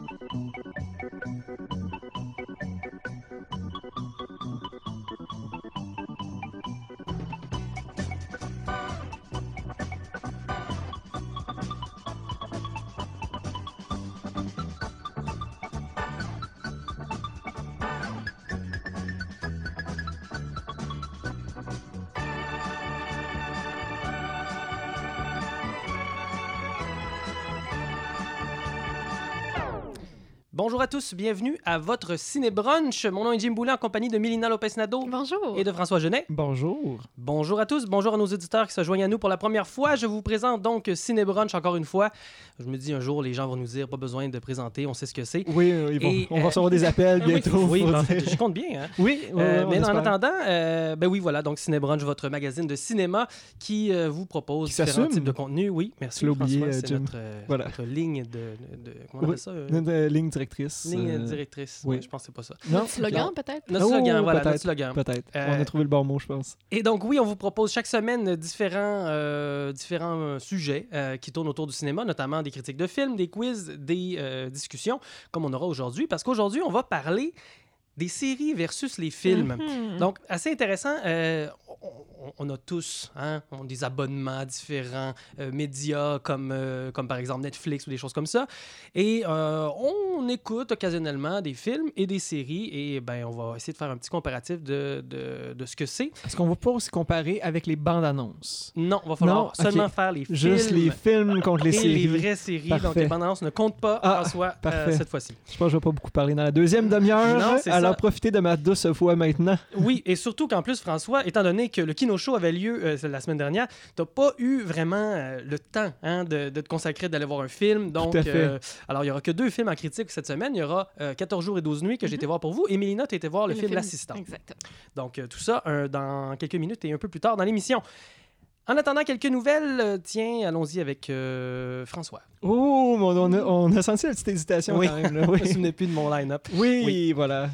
Bonjour à tous, bienvenue à votre Ciné-Brunch. Mon nom est Jim Boulet en compagnie de Mélina Lopez-Nadeau. Bonjour. Et de François Genet. Bonjour. Bonjour à tous, bonjour à nos auditeurs qui se joignent à nous pour la première fois. Je vous présente donc Ciné-Brunch encore une fois. Je me dis un jour, les gens vont nous dire, pas besoin de présenter, on sait ce que c'est. Oui, on va recevoir des appels bientôt. Oui, en fait, je compte bien. Hein? Oui, mais en attendant, ben oui, voilà, donc Ciné-Brunch, votre magazine de cinéma qui vous propose différents types de contenus. Oui, merci François, c'est notre ligne de comment on appelle ça? Notre ligne directrice. Ligne directrice, oui. Je pense que c'est pas ça. Notre slogan, peut-être? Notre slogan, voilà, notre slogan. Peut-être, on a trouvé le bon mot, je pense. Et donc, oui, on vous propose chaque semaine différents sujets qui tournent autour du cinéma, notamment des critiques de films, des quiz, des discussions, comme on aura aujourd'hui, parce qu'aujourd'hui, on va parler des séries versus les films. Mm-hmm. Donc, assez intéressant. On a tous des abonnements différents, médias comme par exemple Netflix ou des choses comme ça. Et on écoute occasionnellement des films et des séries. Et ben, on va essayer de faire un petit comparatif de ce que c'est. Est-ce qu'on va pas aussi comparer avec les bandes annonces? Non, il va falloir seulement faire les films. Juste les films contre les séries. Et les vraies séries. Parfait. Donc, les bandes annonces ne comptent pas en soi cette fois-ci. Je pense que je vais pas beaucoup parler dans la deuxième demi-heure. Non, c'est alors, profitez de ma douce voix maintenant. Oui, et surtout qu'en plus, François, étant donné que le Kino Show avait lieu la semaine dernière, tu n'as pas eu vraiment le temps de te consacrer d'aller voir un film. Donc, tout à fait. Alors, il n'y aura que 2 films en critique cette semaine. Il y aura 14 jours et 12 nuits que j'ai été voir pour vous. Et Mélina, tu as été voir le film L'Assistant. Exactement. Donc, tout ça dans quelques minutes et un peu plus tard dans l'émission. En attendant quelques nouvelles, tiens, allons-y avec François. Oh, on a senti la petite hésitation quand même. Là, oui. Je ne me souvenais plus de mon line-up. Oui. Voilà.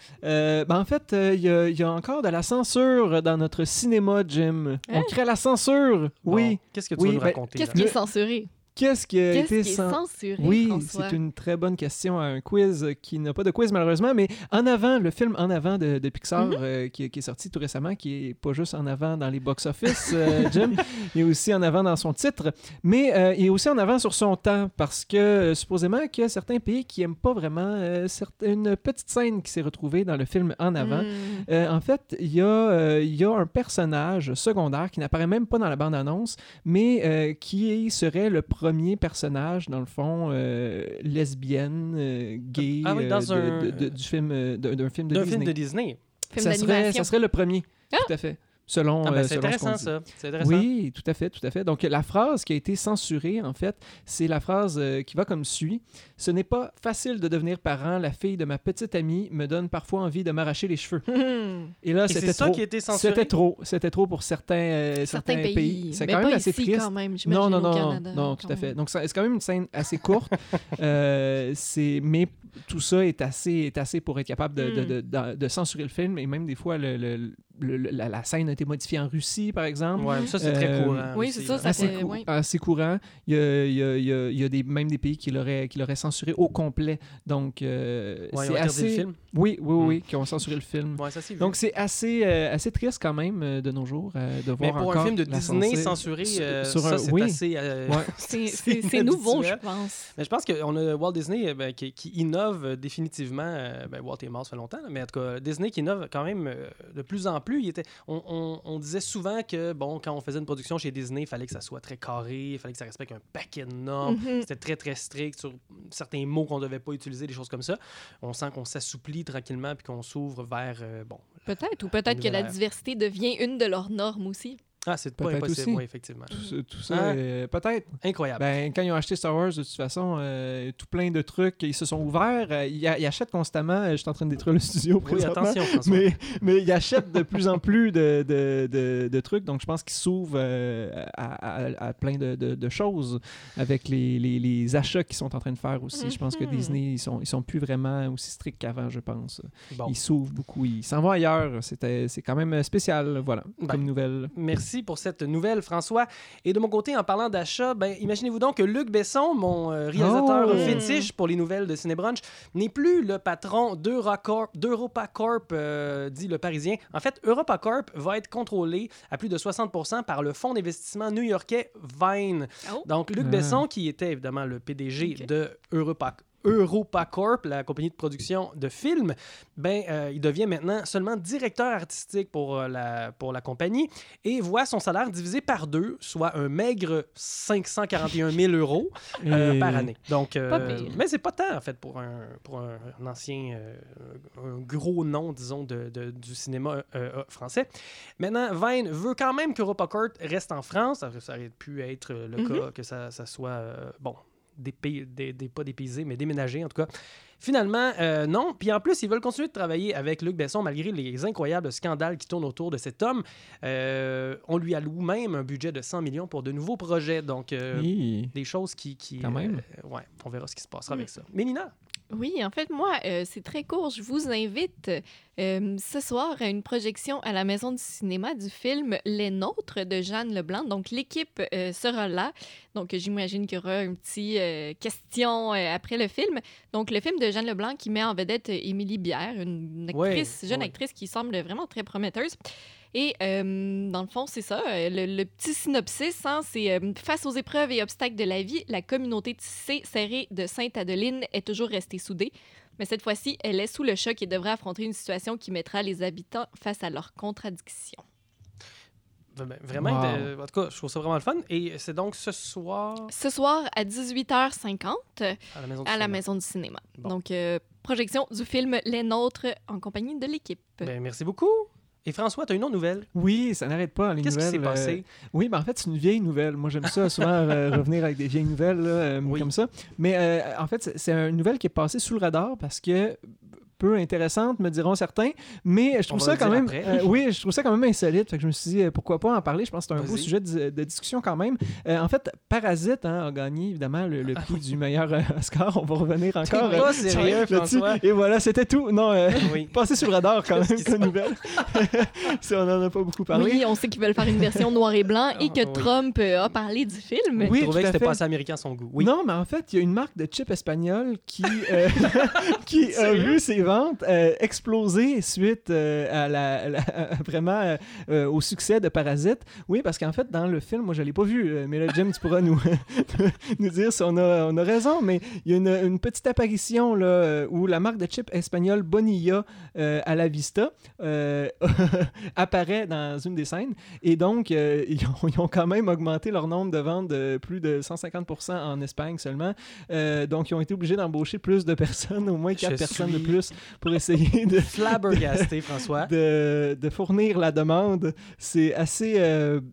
En fait, il y a encore de la censure dans notre cinéma, Jim. On crée la censure. Oui. Bon, qu'est-ce que tu veux nous raconter? Qu'est-ce qui est censuré? Qu'est-ce qui a été censuré, Oui, François? C'est une très bonne question à un quiz qui n'a pas de quiz malheureusement, mais En avant, le film En avant de Pixar qui est sorti tout récemment, qui est pas juste en avant dans les box-office, Jim, il est aussi en avant dans son titre, mais il est aussi en avant sur son temps parce que supposément qu'il y a certains pays qui n'aiment pas vraiment une petite scène qui s'est retrouvée dans le film En avant. En fait, il y a un personnage secondaire qui n'apparaît même pas dans la bande-annonce, mais qui serait le premier personnage, dans le fond, lesbienne, gay, d'un film de Disney. Film d'animation. Ça serait le premier, tout à fait. C'est intéressant, ça. C'est intéressant. Oui, tout à fait. Donc, la phrase qui a été censurée, en fait, c'est la phrase qui va comme suit. « Ce n'est pas facile de devenir parent. La fille de ma petite amie me donne parfois envie de m'arracher les cheveux. » Et là, c'était trop. Qui a été censuré? C'était trop pour certains pays. C'est quand même assez triste. Quand même, j'imagine, au Canada. Non, tout à fait. Donc, c'est quand même une scène assez courte. Mais tout ça est assez pour être capable de censurer le film. Et même des fois, la scène a été modifiée en Russie, par exemple. Oui, ça, c'est très courant. Oui, c'est ça. Assez courant. Il y a même des pays qui l'auraient censuré au complet. Donc, c'est assez... le film? Oui, qui ont censuré le film. Ouais, ça, c'est donc, c'est assez triste quand même de nos jours de voir encore... Mais pour un film de Disney censuré, ça, c'est assez... C'est nouveau, je pense. Mais je pense qu'on a Walt Disney qui innove définitivement. Walt est mort, ça fait longtemps, mais en tout cas, Disney qui innove quand même de plus en plus. On disait souvent que, quand on faisait une production chez Disney, il fallait que ça soit très carré, il fallait que ça respecte un paquet de normes. C'était très, très strict sur certains mots qu'on ne devait pas utiliser, des choses comme ça. On sent qu'on s'assouplit tranquillement puis qu'on s'ouvre vers, peut-être que la diversité devient une de leurs normes aussi. Ah, c'est pas impossible, oui, effectivement. Tout ça, peut-être. Incroyable. Quand ils ont acheté Star Wars, de toute façon, tout plein de trucs, ils se sont ouverts. Ils achètent constamment. Je suis en train de détruire le studio présentement. Oui, attention, François. Mais ils achètent de plus en plus de trucs. Donc, je pense qu'ils s'ouvrent à plein de choses avec les achats qu'ils sont en train de faire aussi. Je pense que Disney, ils sont plus vraiment aussi stricts qu'avant, je pense. Ils s'ouvrent beaucoup. Ils s'en vont ailleurs. C'est quand même spécial, voilà, comme nouvelle. Merci merci pour cette nouvelle, François. Et de mon côté, en parlant d'achat, imaginez-vous donc que Luc Besson, mon réalisateur fétiche pour les nouvelles de Cinébrunch, n'est plus le patron d'EuropaCorp, dit Le Parisien. En fait, EuropaCorp va être contrôlé à plus de 60% par le fonds d'investissement new-yorkais Vine. Donc, Luc Besson, qui était évidemment le PDG de EuropaCorp, la compagnie de production de films, il devient maintenant seulement directeur artistique pour la compagnie et voit son salaire divisé par 2, soit un maigre 541 000 € par année. Donc, mais c'est pas tant, en fait, pour un ancien, un gros nom, disons, du cinéma français. Maintenant, Vine veut quand même qu'EuropaCorp reste en France. Ça aurait pu être le cas que ça soit, pas dépaysé, mais déménagé en tout cas. Finalement, non. Puis en plus, ils veulent continuer de travailler avec Luc Besson malgré les incroyables scandales qui tournent autour de cet homme. On lui alloue même un budget de 100 millions pour de nouveaux projets. Donc, des choses qui quand même. On verra ce qui se passera avec ça. Mélina? Oui, en fait, moi, c'est très court. Je vous invite ce soir à une projection à la Maison du cinéma du film Les Nôtres de Jeanne Leblanc. Donc, l'équipe sera là. Donc, j'imagine qu'il y aura une petite question après le film. Donc, le film de Jeanne Leblanc qui met en vedette Émilie Bière, une actrice, jeune actrice qui semble vraiment très prometteuse. Et dans le fond, c'est ça. Le petit synopsis, c'est face aux épreuves et obstacles de la vie, la communauté tissée, serrée de Sainte-Adeline est toujours restée soudée. Mais cette fois-ci, elle est sous le choc et devrait affronter une situation qui mettra les habitants face à leurs contradictions. Vraiment, en tout cas, je trouve ça vraiment le fun. Et c'est donc ce soir... Ce soir, à 18h50, à la Maison du cinéma. Bon. Donc, projection du film Les Nôtres en compagnie de l'équipe. Merci beaucoup. Et François, tu as une autre nouvelle? Oui, ça n'arrête pas, les Qu'est-ce nouvelles. Qui s'est passé? Oui, en fait, c'est une vieille nouvelle. Moi, j'aime ça souvent revenir avec des vieilles nouvelles comme ça. Mais en fait, c'est une nouvelle qui est passée sous le radar parce que peu intéressante, me diront certains, mais je trouve ça quand même je trouve ça quand même insolite. Fait que je me suis dit pourquoi pas en parler. Je pense que c'est un beau sujet de discussion quand même. En fait, Parasite a gagné évidemment le prix du meilleur Oscar. On va revenir encore pas sérieux, François. Et voilà, c'était tout. Non, passé sous le radar quand même comme nouvelle. On en a pas beaucoup parlé. Oui, on sait qu'ils veulent faire une version noir et blanc et que Trump a parlé du film. Oui, je trouvais que c'était pas assez américain à son goût. Oui. Non, mais en fait, il y a une marque de chips espagnole qui a vu ses ventes exploser suite vraiment au succès de Parasite. Oui, parce qu'en fait, dans le film, moi, je l'ai pas vu, mais là, Jim, tu pourras nous dire si on a raison, mais il y a une petite apparition là, où la marque de chips espagnole Bonilla à la Vista apparaît dans une des scènes, et donc, ils ont quand même augmenté leur nombre de ventes de plus de 150% en Espagne seulement. Donc, ils ont été obligés d'embaucher plus de personnes, au moins 4 personnes de plus, pour essayer de... Flabbergasté, François. De fournir la demande. C'est assez...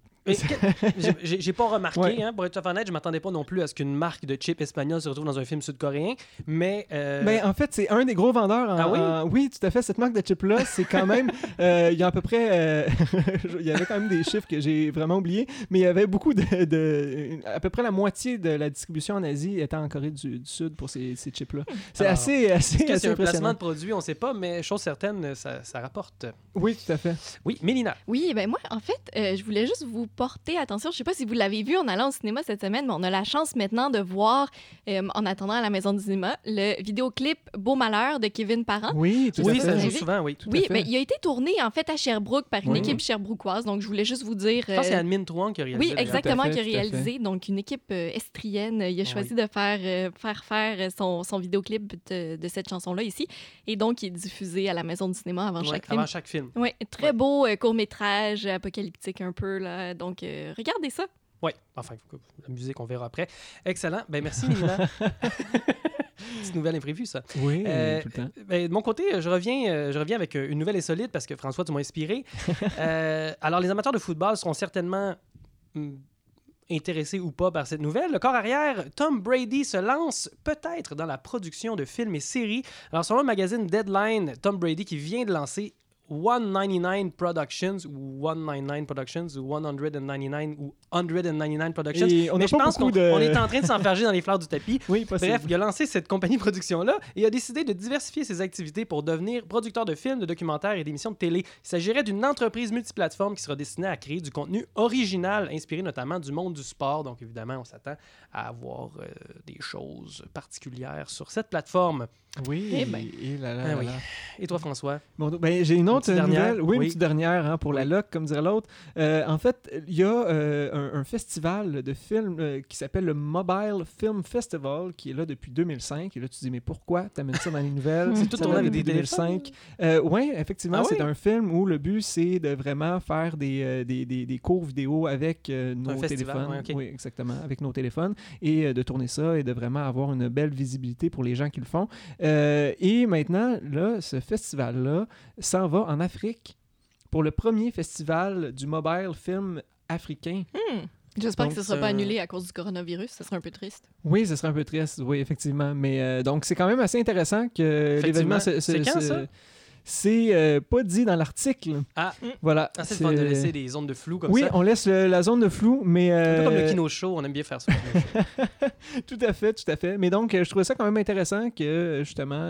J'ai pas remarqué, pour être tout à fait honnête, je m'attendais pas non plus à ce qu'une marque de chips espagnole se retrouve dans un film sud-coréen, mais... en fait, c'est un des gros vendeurs. Oui, tout à fait. Cette marque de chips-là, c'est quand même... il y a à peu près... il y avait quand même des chiffres que j'ai vraiment oubliés, mais il y avait beaucoup à peu près la moitié de la distribution en Asie était en Corée du Sud pour ces chips-là. C'est assez c'est un impressionnant. placement de produit, on sait pas, mais chose certaine, ça rapporte. Oui, tout à fait. Oui, Mélina. Oui, moi, en fait, je voulais juste vous porter attention. Je ne sais pas si vous l'avez vu en allant au cinéma cette semaine, mais on a la chance maintenant de voir, en attendant à la Maison du cinéma, le vidéoclip Beau Malheur de Kevin Parent. Oui, tout à fait. Ça joue souvent, oui. Oui, mais il a été tourné, en fait, à Sherbrooke par une équipe sherbrookoise. Donc, je voulais juste vous dire... Je pense que c'est Admin Trouan qui a réalisé. Oui, exactement, qui a réalisé. Donc, une équipe estrienne. Il a choisi de faire son vidéoclip de cette chanson-là ici. Et donc, il est diffusé à la Maison du cinéma avant chaque film. Avant chaque film. Oui, très beau court-métrage apocalyptique un peu, là. Donc, regardez ça. Oui, enfin, la musique, on verra après. Excellent. Merci, Mélina. Petite nouvelle imprévue, ça. Oui, tout le temps. De mon côté, je reviens avec une nouvelle insolite parce que François, tu m'as inspiré. Alors, les amateurs de football seront certainement intéressés ou pas par cette nouvelle. Le corps arrière, Tom Brady se lance peut-être dans la production de films et séries. Alors, selon le magazine Deadline, Tom Brady qui vient de lancer 199 Productions ou 199 Productions ou 199 ou 199 Productions. Et on Mais n'a je pas pense beaucoup qu'on de... est en train de s'enfarger dans les fleurs du tapis. Oui, possible. Bref, il a lancé cette compagnie de production-là et a décidé de diversifier ses activités pour devenir producteur de films, de documentaires et d'émissions de télé. Il s'agirait d'une entreprise multiplateforme qui sera destinée à créer du contenu original, inspiré notamment du monde du sport. Donc, évidemment, on s'attend à avoir des choses particulières sur cette plateforme. Oui, Eh ben. et là, Ah oui. là. Et toi, François? Bon, ben, j'ai une autre petite dernière? nouvelle. Oui, Oui. une petite dernière hein, pour la Oui. loc, comme dirait l'autre. En fait, il y a un festival de films qui s'appelle le Mobile Film Festival, qui est là depuis 2005. Et là, tu te dis, mais pourquoi tu amènes ça dans les nouvelles? C'est tout Ça tourné date avec depuis des 2005. Oui, effectivement, Ah c'est oui? un film où le but, c'est de vraiment faire des cours vidéo avec nos festival, téléphones. ouais, ok. Oui, exactement, avec nos téléphones. Et de tourner ça et de vraiment avoir une belle visibilité pour les gens qui le font. Et maintenant, là, ce festival-là s'en va en Afrique pour le premier festival du mobile film africain. J'espère Donc, que ce ne sera pas annulé à cause du coronavirus. Ce serait un peu triste. Oui, ce serait un peu triste, oui, effectivement. Mais donc, c'est quand même assez intéressant que l'événement... Effectivement. C'est quand, ça? C'est pas dit dans l'article. Ah, Voilà. c'est le fun de laisser des zones de flou comme Oui, ça. on laisse la zone de flou, mais... Un peu comme le Kino Show, on aime bien faire ça. Tout à fait, tout à fait. Mais donc, je trouvais ça quand même intéressant que, justement,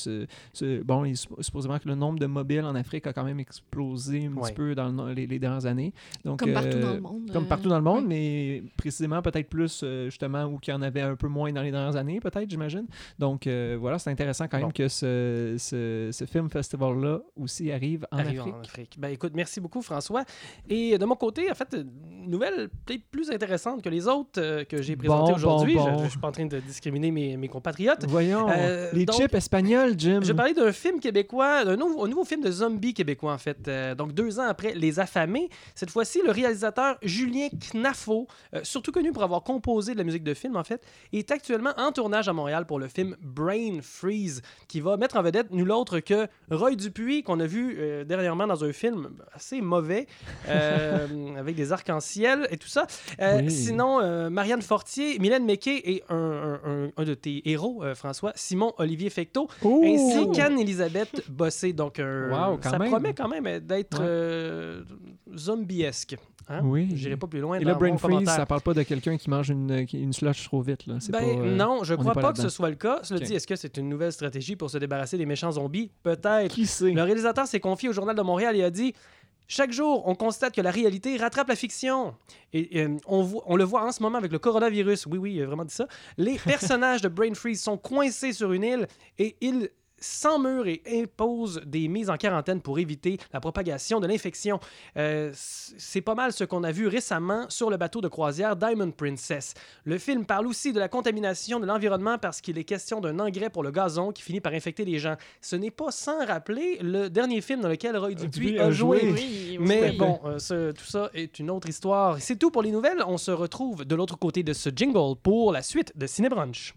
bon, supposément que le nombre de mobiles en Afrique a quand même explosé un petit peu dans les dernières années. Donc, Comme partout dans le monde. Comme partout dans le monde, oui. mais précisément peut-être plus, justement, où qu'il y en avait un peu moins dans les dernières années, peut-être, j'imagine. Donc, voilà, c'est intéressant quand même que ce film festival-là aussi arrive en Afrique. Ben, écoute, merci beaucoup, François. Et de mon côté, en fait, une nouvelle peut-être plus intéressante que les autres que j'ai présentées aujourd'hui. Je ne suis pas en train de discriminer mes compatriotes. Voyons, les donc, chips espagnols, Jim. Je parlais d'un film québécois, un nouveau film de zombies québécois, en fait. Donc, 2 ans après Les Affamés, cette fois-ci, le réalisateur Julien Knaffo, surtout connu pour avoir composé de la musique de film, en fait, est actuellement en tournage à Montréal pour le film Brain Freeze, qui va mettre en vedette nul autre que Roy Dupuis, qu'on a vu dernièrement dans un film assez mauvais, avec des arcs-en-ciel et tout ça. Oui. Sinon, Marianne Fortier, Mylène Méquet et un de tes héros, François, Simon-Olivier Fecteau, ainsi qu'Anne-Elisabeth Bossé. Donc, Wow, ça même. promet quand même d'être zombiesque. Hein? Oui. J'irai pas plus loin Et dans le Brain mon Freeze, commentaire. ça parle pas de quelqu'un qui mange une slush trop vite. Là. C'est Ben pas, non, je on crois n'est pas pas que ce là-dedans. soit le cas. Cela Ok. dit, est-ce que c'est une nouvelle stratégie pour se débarrasser des méchants zombies? Peut-être. Qui sait? Le réalisateur s'est confié au Journal de Montréal et a dit « Chaque jour, on constate que la réalité rattrape la fiction. » Et on le voit en ce moment avec le coronavirus. Oui, il a vraiment dit ça. Les personnages de Brain Freeze sont coincés sur une île et ils s'emmurent et imposent des mises en quarantaine pour éviter la propagation de l'infection. C'est pas mal ce qu'on a vu récemment sur le bateau de croisière Diamond Princess. Le film parle aussi de la contamination de l'environnement parce qu'il est question d'un engrais pour le gazon qui finit par infecter les gens. Ce n'est pas sans rappeler le dernier film dans lequel Roy Dupuis a joué. Oui, Mais oui. bon, tout ça est une autre histoire. C'est tout pour les nouvelles. On se retrouve de l'autre côté de ce jingle pour la suite de Cinébrunch.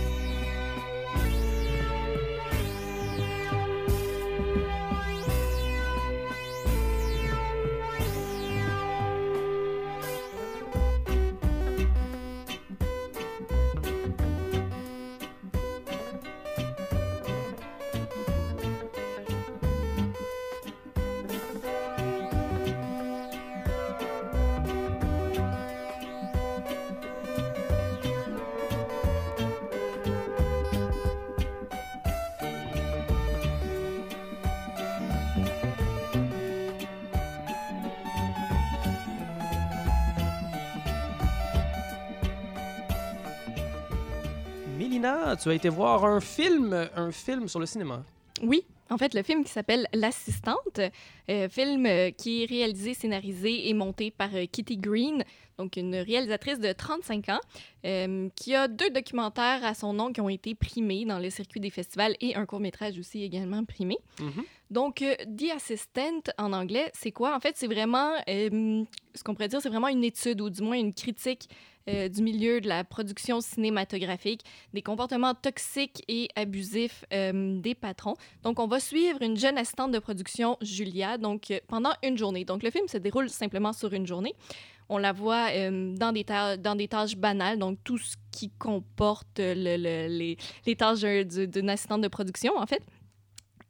Mélina, tu as été voir un film sur le cinéma. Oui, en fait, le film qui s'appelle L'Assistante, film qui est réalisé, scénarisé et monté par Kitty Green, donc une réalisatrice de 35 ans, qui a 2 documentaires à son nom qui ont été primés dans le circuit des festivals et un court-métrage aussi également primé. Mm-hmm. Donc, The Assistant, en anglais, c'est quoi? En fait, c'est vraiment, ce qu'on pourrait dire, c'est vraiment une étude ou du moins une critique du milieu de la production cinématographique, des comportements toxiques et abusifs des patrons. Donc, on va suivre une jeune assistante de production, Julia, donc pendant une journée. Donc, le film se déroule simplement sur une journée. On la voit dans des tâches banales, donc tout ce qui comporte les tâches d'une assistante de production, en fait.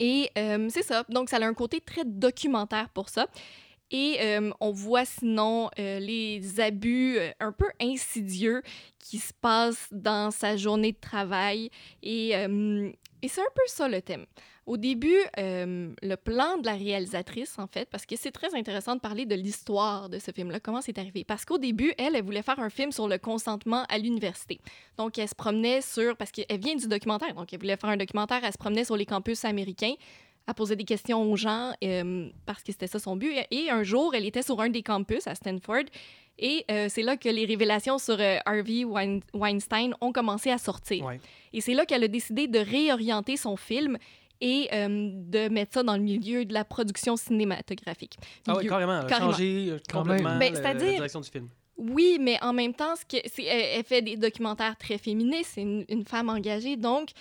Et c'est ça. Donc, ça a un côté très documentaire pour ça. Et on voit sinon les abus un peu insidieux qui se passent dans sa journée de travail. Et c'est un peu ça le thème. Au début, le plan de la réalisatrice, en fait, parce que c'est très intéressant de parler de l'histoire de ce film-là, comment c'est arrivé. Parce qu'au début, elle voulait faire un film sur le consentement à l'université. Donc, elle se promenait parce qu'elle vient du documentaire, donc elle voulait faire un documentaire, elle se promenait sur les campus américains, elle posait des questions aux gens parce que c'était ça son but. Et un jour, elle était sur un des campus à Stanford et c'est là que les révélations sur Harvey Weinstein ont commencé à sortir. Ouais. Et c'est là qu'elle a décidé de réorienter son film et de mettre ça dans le milieu de la production cinématographique. Ah oui, carrément. Changer complètement la direction du film. Oui, mais en même temps, elle fait des documentaires très féministes, c'est une femme engagée, donc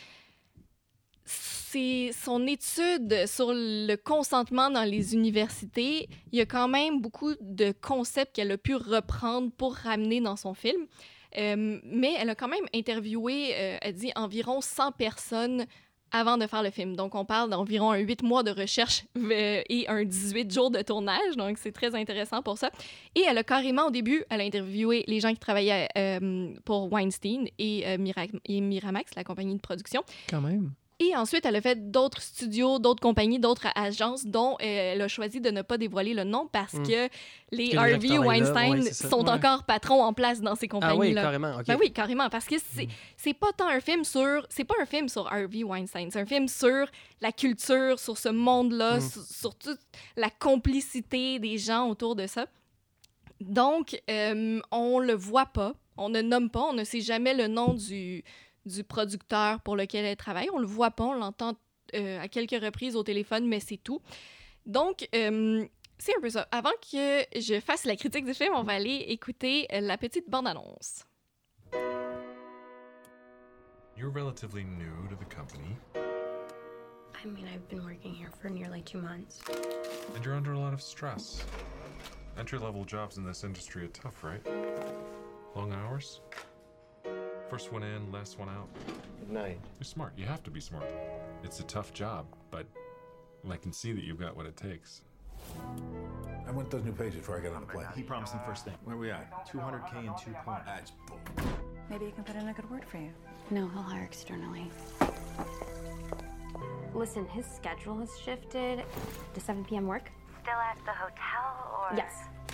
c'est son étude sur le consentement dans les universités. Il y a quand même beaucoup de concepts qu'elle a pu reprendre pour ramener dans son film. Mais elle a quand même interviewé, elle dit, environ 100 personnes avant de faire le film. Donc, on parle d'environ 8 mois de recherche et 18 jours de tournage. Donc, c'est très intéressant pour ça. Et elle a carrément, au début, elle a interviewé les gens qui travaillaient pour Weinstein et Miramax, la compagnie de production. Quand même. Et ensuite, elle a fait d'autres studios, d'autres compagnies, d'autres agences dont elle a choisi de ne pas dévoiler le nom parce que les Harvey Weinstein sont encore patrons en place dans ces compagnies-là. Ah oui, carrément. Okay. Ben oui, carrément. Parce que c'est pas tant un film sur... C'est pas un film sur Harvey Weinstein. C'est un film sur la culture, sur ce monde-là, sur toute la complicité des gens autour de ça. Donc, on le voit pas. On ne nomme pas. On ne sait jamais le nom du producteur pour lequel elle travaille. On le voit pas, on l'entend à quelques reprises au téléphone, mais c'est tout. Donc, c'est un peu ça. Avant que je fasse la critique du film, on va aller écouter la petite bande-annonce. You're relatively new to the company. I mean, I've been working here for nearly 2 months. And you're under a lot of stress. Entry-level jobs in this industry are tough, right? Long hours? First one in, last one out. Good night. You're smart. You have to be smart. It's a tough job, but I can see that you've got what it takes. I want those new pages before I get on the plane. He promised them first thing. Where are we at? 200K in 2 points. That's bull. Maybe you can put in a good word for you. No, he'll hire externally. Listen, his schedule has shifted to 7 p.m. work. Still at the hotel, or? Yes.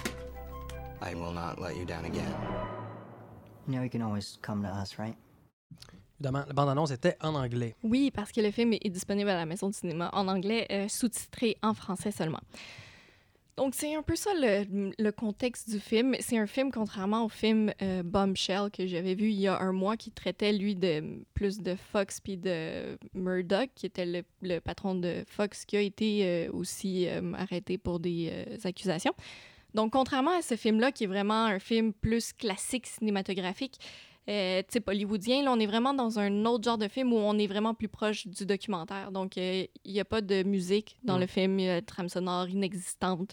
I will not let you down again. You know you can always come to us, right? Évidemment, la bande-annonce était en anglais. Oui, parce que le film est disponible à la maison du cinéma en anglais, sous-titré en français seulement. Donc, c'est un peu ça le contexte du film. C'est un film, contrairement au film Bombshell que j'avais vu il y a un mois, qui traitait, lui, plus de Fox puis de Murdoch, qui était le patron de Fox, qui a été aussi arrêté pour des accusations. Donc, contrairement à ce film-là, qui est vraiment un film plus classique cinématographique, type hollywoodien, là, on est vraiment dans un autre genre de film où on est vraiment plus proche du documentaire. Donc, il n'y a pas de musique dans le film, il y a une trame sonore inexistante.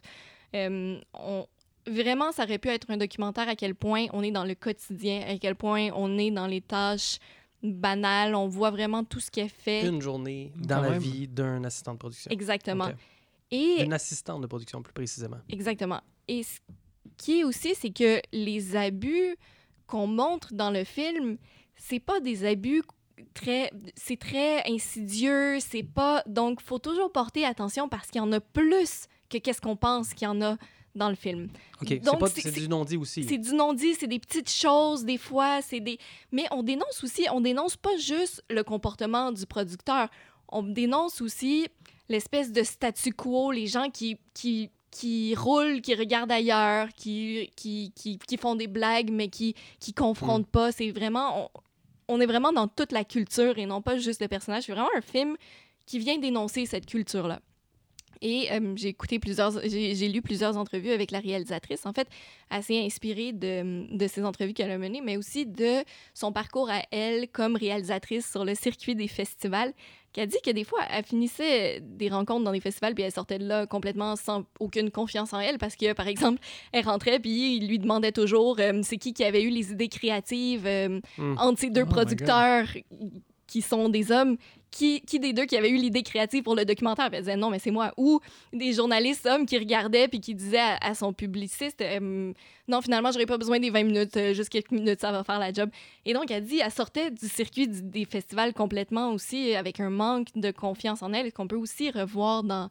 Vraiment, ça aurait pu être un documentaire à quel point on est dans le quotidien, à quel point on est dans les tâches banales. On voit vraiment tout ce qui est fait. Une journée dans la vie d'un assistant de production. Exactement. Okay. Et une assistante de production, plus précisément. Exactement. Et ce qui est aussi, c'est que les abus qu'on montre dans le film, c'est pas des abus c'est très insidieux, c'est pas... Donc, faut toujours porter attention parce qu'il y en a plus que qu'est-ce qu'on pense qu'il y en a dans le film. OK, donc, c'est du non-dit aussi. C'est du non-dit, c'est des petites choses, des fois, c'est des... Mais on dénonce pas juste le comportement du producteur, on dénonce aussi l'espèce de statu quo, les gens qui roulent, qui regardent ailleurs, qui font des blagues, mais qui confrontent pas. C'est vraiment... On est vraiment dans toute la culture et non pas juste le personnage. C'est vraiment un film qui vient dénoncer cette culture-là. Et j'ai lu plusieurs entrevues avec la réalisatrice, en fait, assez inspirée de ces entrevues qu'elle a menées, mais aussi de son parcours à elle comme réalisatrice sur le circuit des festivals, qui a dit que des fois, elle finissait des rencontres dans des festivals puis elle sortait de là complètement sans aucune confiance en elle parce que, par exemple, elle rentrait puis il lui demandait toujours c'est qui avait eu les idées créatives entre ces deux producteurs qui sont des hommes. Qui des deux qui avait eu l'idée créative pour le documentaire? Puis elle disait non, mais c'est moi. Ou des journalistes hommes qui regardaient puis qui disaient à son publiciste non, finalement, j'aurais pas besoin des 20 minutes, juste quelques minutes, ça va faire la job. Et donc, elle dit, elle sortait du circuit des festivals complètement aussi avec un manque de confiance en elle, qu'on peut aussi revoir dans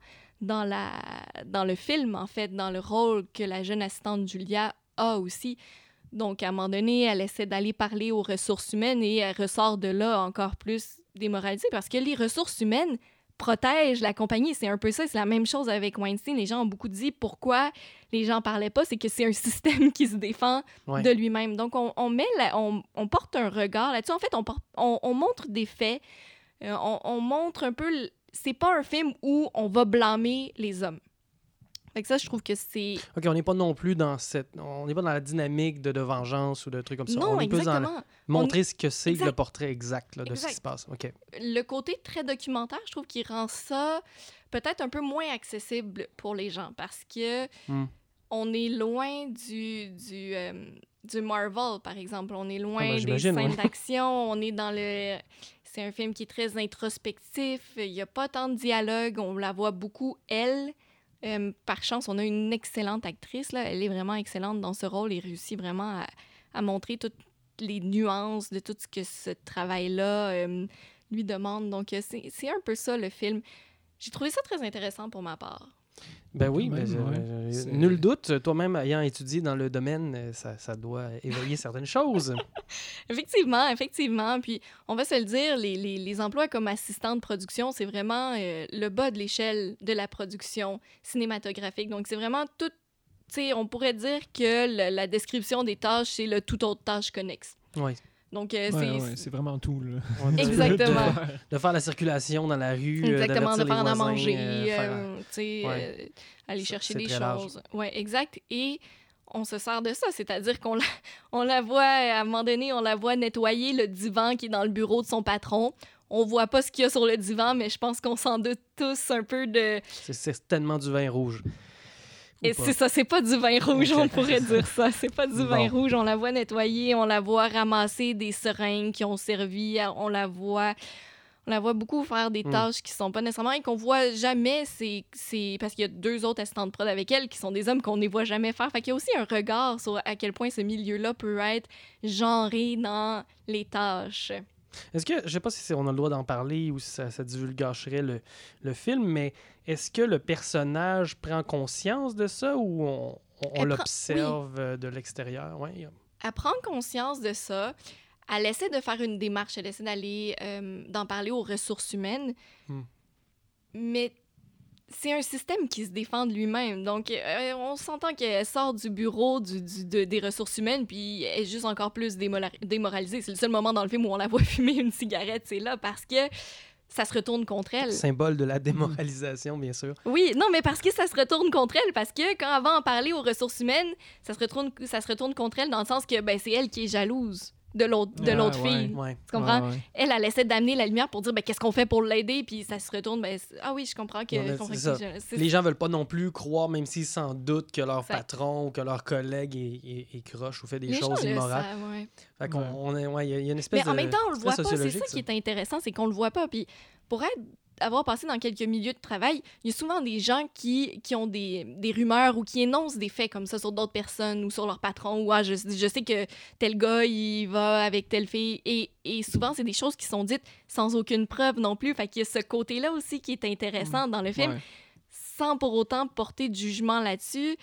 le film, en fait, dans le rôle que la jeune assistante Julia a aussi. Donc, à un moment donné, elle essaie d'aller parler aux ressources humaines et elle ressort de là encore plus démoralisée parce que les ressources humaines protègent la compagnie. C'est un peu ça, c'est la même chose avec Weinstein. Les gens ont beaucoup dit pourquoi les gens parlaient pas, c'est que c'est un système qui se défend de lui-même. Donc, on porte un regard là-dessus. En fait, on montre des faits. On montre un peu... C'est pas un film où on va blâmer les hommes. Fait que ça, je trouve que c'est... OK, on n'est pas non plus dans on n'est pas dans la dynamique de vengeance ou de trucs comme ça. Non, on est plus exactement. dans montrer ce que c'est le portrait exact là, de ce qui se passe. OK. Le côté très documentaire, je trouve qu'il rend ça peut-être un peu moins accessible pour les gens parce que on est loin du Marvel, par exemple. On est loin des scènes d'action. On est dans le... C'est un film qui est très introspectif. Il n'y a pas tant de dialogue. On la voit beaucoup, elle... par chance, on a une excellente actrice. Là. Elle est vraiment excellente dans ce rôle et réussit vraiment à montrer toutes les nuances de tout ce que ce travail-là lui demande. Donc, c'est un peu ça, le film. J'ai trouvé ça très intéressant pour ma part. Ben oui, nul doute. Toi-même, ayant étudié dans le domaine, ça doit éveiller certaines choses. Effectivement. Puis, on va se le dire, les emplois comme assistant de production, c'est vraiment le bas de l'échelle de la production cinématographique. Donc, c'est vraiment tout... Tu sais, on pourrait dire que la description des tâches, c'est le tout autre tâche connexe. Oui. Donc, c'est vraiment tout. Là. Exactement. De faire la circulation dans la rue, exactement, de faire à voisins, manger, aller chercher des choses. Oui, exact. Et on se sert de ça, c'est-à-dire qu'on la voit, à un moment donné, on la voit nettoyer le divan qui est dans le bureau de son patron. On voit pas ce qu'il y a sur le divan, mais je pense qu'on s'en doute tous un peu de... C'est certainement du vin rouge. Et c'est ça, c'est pas du vin rouge, on pourrait dire ça. C'est pas du vin rouge. On la voit nettoyer, on la voit ramasser des seringues qui ont servi, on la voit beaucoup faire des tâches qui sont pas nécessairement et qu'on voit jamais. C'est parce qu'il y a 2 autres assistants de prod avec elle qui sont des hommes qu'on ne voit jamais faire. Fait qu'il y a aussi un regard sur à quel point ce milieu-là peut être genré dans les tâches. Est-ce que, je sais pas si on a le droit d'en parler ou si ça divulgacherait le film, mais est-ce que le personnage prend conscience de ça ou on l'observe de l'extérieur? Ouais. Elle prend conscience de ça. Elle essaie de faire une démarche. Elle essaie d'aller d'en parler aux ressources humaines. Mais c'est un système qui se défend de lui-même. Donc, on s'entend qu'elle sort du bureau des ressources humaines puis elle est juste encore plus démoralisée. C'est le seul moment dans le film où on la voit fumer une cigarette, c'est là, parce que ça se retourne contre elle. Symbole de la démoralisation, bien sûr. Oui, non, mais parce que ça se retourne contre elle, parce que quand elle va en parler aux ressources humaines, ça se retourne contre elle dans le sens que c'est elle qui est jalouse de l'autre fille. Ouais. Tu comprends? Ouais. Elle essaie d'amener la lumière pour dire qu'est-ce qu'on fait pour l'aider, puis ça se retourne. Ah oui, je comprends que... Les gens veulent pas non plus croire, même s'ils s'en doutent, que leur patron ou que leur collègue est croche ou fait des choses immorales. Fait qu'on il y a une espèce de... Mais en même temps, on le voit pas. C'est ça qui est intéressant, c'est qu'on le voit pas. Puis pour avoir passé dans quelques milieux de travail, il y a souvent des gens qui ont des rumeurs ou qui énoncent des faits comme ça sur d'autres personnes ou sur leur patron ou je sais que tel gars, il va avec telle fille. Et souvent, c'est des choses qui sont dites sans aucune preuve non plus. Fait qu'il y a ce côté-là aussi qui est intéressant dans le film. Sans pour autant porter de jugement là-dessus,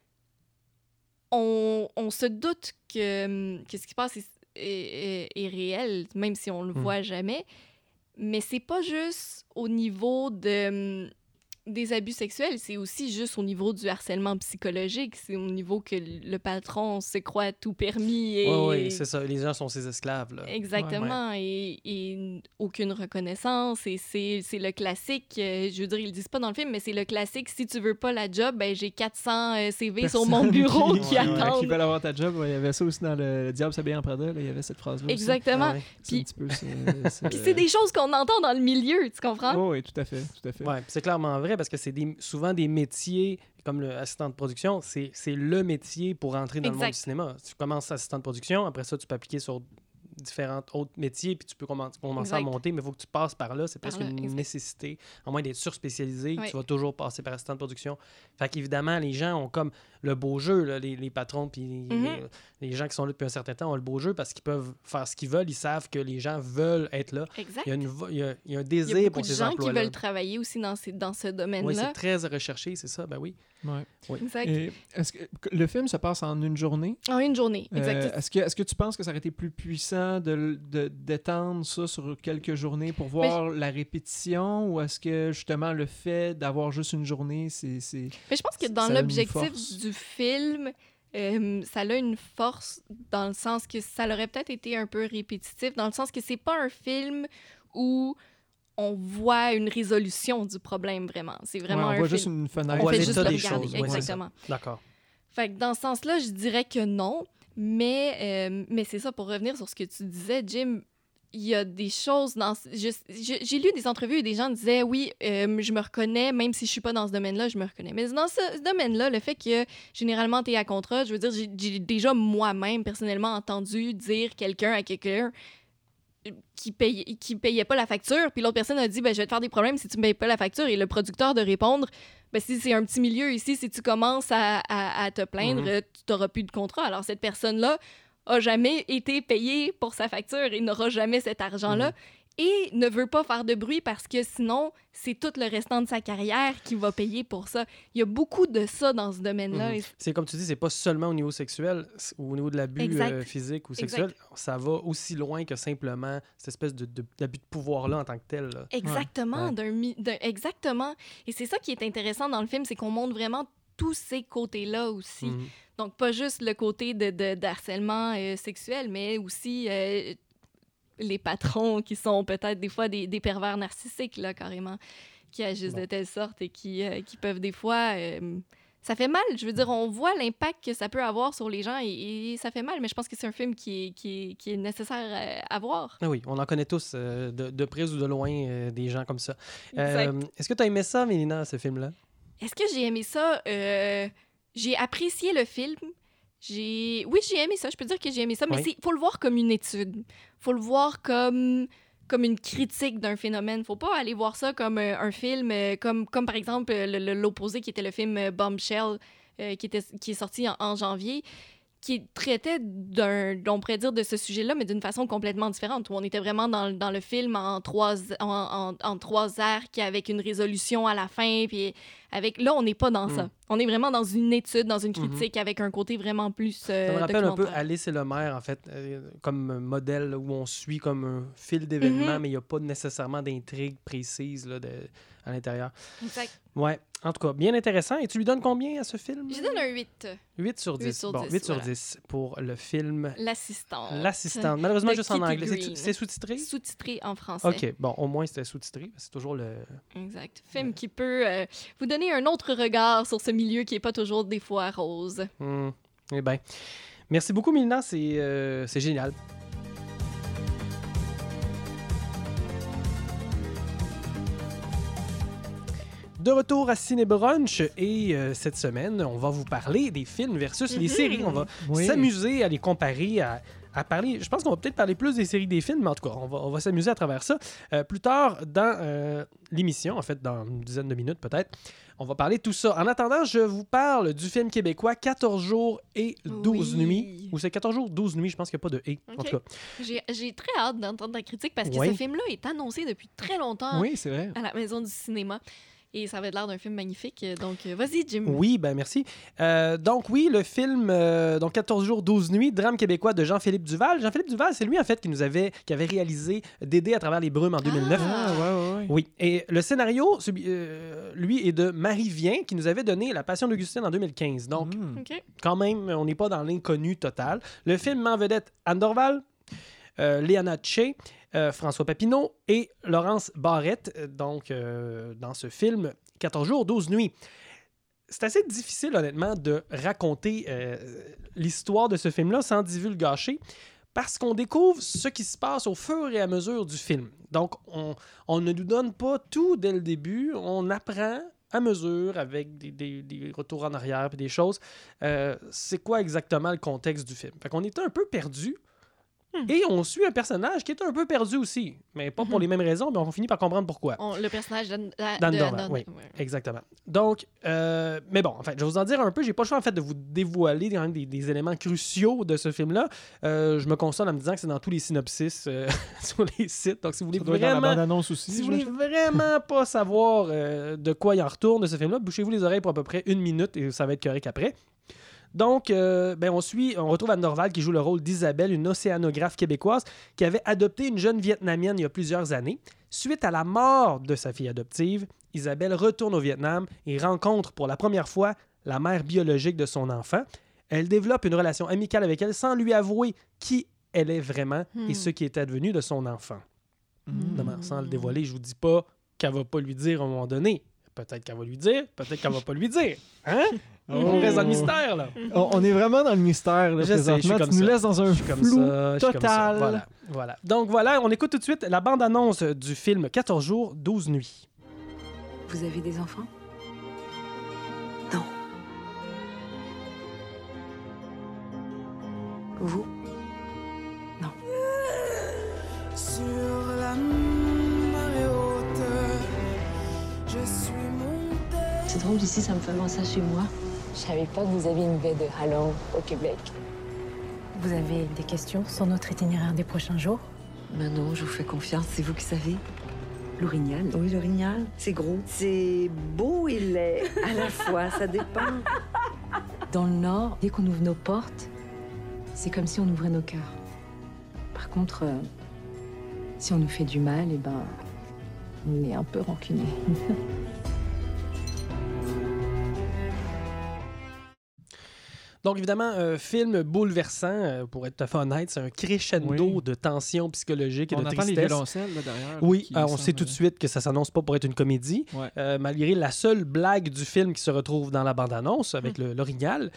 on se doute que ce qui se passe est réel, même si on le voit jamais. Mais c'est pas juste au niveau des abus sexuels, c'est aussi juste au niveau du harcèlement psychologique. C'est au niveau que le patron se croit tout permis. Oui, c'est ça. Les gens sont ses esclaves. Là. Exactement. Et aucune reconnaissance. Et c'est le classique. Je veux dire, ils le disent pas dans le film, mais c'est le classique. Si tu veux pas la job, j'ai 400 CV sur mon bureau qui attendent. Qui veulent avoir ta job. Il y avait ça aussi dans le Diable s'habille en Prada. Il y avait cette phrase-là. Exactement. Puis c'est des choses qu'on entend dans le milieu, tu comprends? Oui, tout à fait. Ouais, c'est clairement vrai parce que c'est souvent des métiers comme l'assistant de production, c'est le métier pour entrer dans le monde du cinéma. Tu commences assistant de production, après ça, tu peux appliquer sur différents autres métiers, puis tu peux commencer à monter, mais il faut que tu passes par là. C'est presque une nécessité. À moins d'être surspécialisé, tu vas toujours passer par assistant de production. Fait qu'évidemment, les gens ont comme le beau jeu, là, les patrons, puis les gens qui sont là depuis un certain temps ont le beau jeu parce qu'ils peuvent faire ce qu'ils veulent. Ils savent que les gens veulent être là. Exact. Il y a un désir pour ces emplois-là. Il y a beaucoup de gens qui veulent travailler aussi dans ce domaine-là. Oui, c'est très recherché, c'est ça, ben oui. Ouais. Oui. Exact. Et est-ce que le film se passe en une journée? En une journée, exact. Est-ce que tu penses que ça aurait été plus puissant d'étendre ça sur quelques journées pour voir la répétition, ou est-ce que justement le fait d'avoir juste une journée, c'est Mais je pense que dans l'objectif du film, ça a une force dans le sens que ça aurait peut-être été un peu répétitif, dans le sens que c'est pas un film où on voit une résolution du problème, vraiment. C'est vraiment on voit juste une fenêtre. On fait juste le des regarder. choses. Exactement. D'accord. Fait que dans ce sens-là, je dirais que non. Mais c'est ça, pour revenir sur ce que tu disais, Jim, il y a des choses dans... J'ai lu des entrevues et des gens disaient, oui, je me reconnais, même si je suis pas dans ce domaine-là, je me reconnais. Mais dans ce domaine-là, le fait que généralement tu es à contrat, je veux dire, j'ai déjà moi-même, personnellement, entendu dire quelqu'un à quelqu'un qui payait pas la facture, puis l'autre personne a dit, ben, je vais te faire des problèmes si tu me payes pas la facture, et le producteur de répondre, ben, si c'est un petit milieu ici, si tu commences à te plaindre, tu n'auras plus de contrat. Alors cette personne-là a jamais été payée pour sa facture et n'aura jamais cet argent-là, et ne veut pas faire de bruit parce que sinon, c'est tout le restant de sa carrière qui va payer pour ça. Il y a beaucoup de ça dans ce domaine-là. C'est comme tu dis, c'est pas seulement au niveau sexuel ou au niveau de l'abus physique ou sexuel. Ça va aussi loin que simplement cette espèce d'abus de pouvoir-là en tant que tel. Là. Exactement. Exactement. Et c'est ça qui est intéressant dans le film, c'est qu'on montre vraiment tous ces côtés-là aussi. Donc, pas juste le côté de harcèlement sexuel, mais aussi... les patrons qui sont peut-être des fois des pervers narcissiques, là, carrément, qui agissent de telle sorte et qui peuvent des fois... ça fait mal, je veux dire, on voit l'impact que ça peut avoir sur les gens et ça fait mal, mais je pense que c'est un film qui est nécessaire à voir. Ah oui, on en connaît tous, de près ou de loin, des gens comme ça. Est-ce que tu as aimé ça, Mélina, ce film-là? Est-ce que j'ai aimé ça? J'ai apprécié le film. Oui, j'ai aimé ça. Je peux dire que j'ai aimé ça, mais il faut le voir comme une étude. Faut le voir comme une critique d'un phénomène. Faut pas aller voir ça comme un film, comme par exemple l'opposé qui était le film Bombshell, qui est sorti en janvier, qui traitait on pourrait dire de ce sujet-là, mais d'une façon complètement différente, où on était vraiment dans le film en trois arcs avec une résolution à la fin, puis là, on n'est pas dans ça. On est vraiment dans une étude, dans une critique, avec un côté vraiment plus ça me rappelle un peu Alice et le maire, en fait, comme modèle là, où on suit comme un fil d'événements, mais il n'y a pas nécessairement d'intrigue précise là, à l'intérieur. Exact. Ouais, en tout cas, bien intéressant. Et tu lui donnes combien à ce film? Je donne un 8. 8 sur 10. 8 sur 10 pour le film... L'assistante. Malheureusement, juste en anglais. C'est sous-titré? Sous-titré en français. OK. Bon, au moins, c'était sous-titré. C'est toujours le... Exact. Film qui peut vous donner un autre regard sur ce milieu qui n'est pas toujours des fois rose. Eh bien, merci beaucoup, Mélina. C'est génial. De retour à Ciné Brunch et cette semaine, on va vous parler des films versus les séries. On va s'amuser à les comparer, à parler. Je pense qu'on va peut-être parler plus des séries que des films, mais en tout cas, on va s'amuser à travers ça. Plus tard dans l'émission, en fait, dans une dizaine de minutes peut-être, on va parler de tout ça. En attendant, je vous parle du film québécois 14 jours et 12 nuits. Ou c'est 14 jours, 12 nuits, je pense qu'il n'y a pas de « et ». En tout cas. J'ai très hâte d'entendre ta critique parce que ce film-là est annoncé depuis très longtemps c'est vrai. À la Maison du cinéma. Et ça avait l'air d'un film magnifique. Donc, vas-y, Jim. Oui, ben merci. Donc, oui, le film 14 jours, 12 nuits, drame québécois de Jean-Philippe Duval. Jean-Philippe Duval, c'est lui, en fait, qui avait réalisé Dédé à travers les brumes en 2009. Ouais. Oui. Et le scénario, lui, est de Marie Vien, qui nous avait donné La Passion d'Augustine en 2015. Donc, quand même, on n'est pas dans l'inconnu total. Le film met en vedette Anne Dorval, Léana Tché, François Papineau et Laurence Barrette, donc dans ce film 14 jours, 12 nuits. C'est assez difficile, honnêtement, de raconter l'histoire de ce film-là sans divulgacher, parce qu'on découvre ce qui se passe au fur et à mesure du film. Donc, on ne nous donne pas tout dès le début, on apprend à mesure, avec des retours en arrière et des choses, c'est quoi exactement le contexte du film. Fait qu'on était un peu perdu. Et on suit un personnage qui est un peu perdu aussi, mais pas pour les mêmes raisons, mais on finit par comprendre pourquoi. Le personnage d'Anne Dorval, oui, exactement. Donc, mais bon, en fait, je vais vous en dire un peu. J'ai pas le choix, en fait, de vous dévoiler quand même des éléments cruciaux de ce film-là. Je me console en me disant que c'est dans tous les synopsis sur les sites. Donc, si vous voulez dans la bande-annonce aussi, si vous voulez vraiment pas savoir de quoi il en retourne de ce film-là, bouchez-vous les oreilles pour à peu près 1 minute et ça va être correct après. Donc, on retrouve Anne Dorval qui joue le rôle d'Isabelle, une océanographe québécoise qui avait adopté une jeune Vietnamienne il y a plusieurs années. Suite à la mort de sa fille adoptive, Isabelle retourne au Vietnam et rencontre pour la première fois la mère biologique de son enfant. Elle développe une relation amicale avec elle sans lui avouer qui elle est vraiment et ce qui est advenu de son enfant. Sans le dévoiler, je vous dis pas qu'elle va pas lui dire à un moment donné. Peut-être qu'elle va lui dire, peut-être qu'elle va pas lui dire. Hein? On reste dans le mystère, là. On est vraiment dans le mystère, là, présentement. Tu nous laisses dans un flou total. Voilà. Donc voilà, on écoute tout de suite la bande-annonce du film 14 jours, 12 nuits. Vous avez des enfants? Non. Vous? Non. Sur la marée haute, je suis montée. C'est drôle, ici, ça me fait penser à chez moi. Je savais pas que vous aviez une baie de Halong au Québec. Vous avez des questions sur notre itinéraire des prochains jours? Ben non, je vous fais confiance, c'est vous qui savez. L'orignal? Oui, l'orignal, c'est gros. C'est beau et laid à la fois, ça dépend. Dans le Nord, dès qu'on ouvre nos portes, c'est comme si on ouvrait nos cœurs. Par contre, si on nous fait du mal, eh ben, on est un peu rancunier. Donc, évidemment, un film bouleversant, pour être tout à fait honnête. C'est un crescendo de tension psychologique et de tristesse. On entend les violoncelles là, derrière. Oui, on sait tout de suite que ça s'annonce pas pour être une comédie. Ouais. Malgré la seule blague du film qui se retrouve dans la bande-annonce avec l'orignal.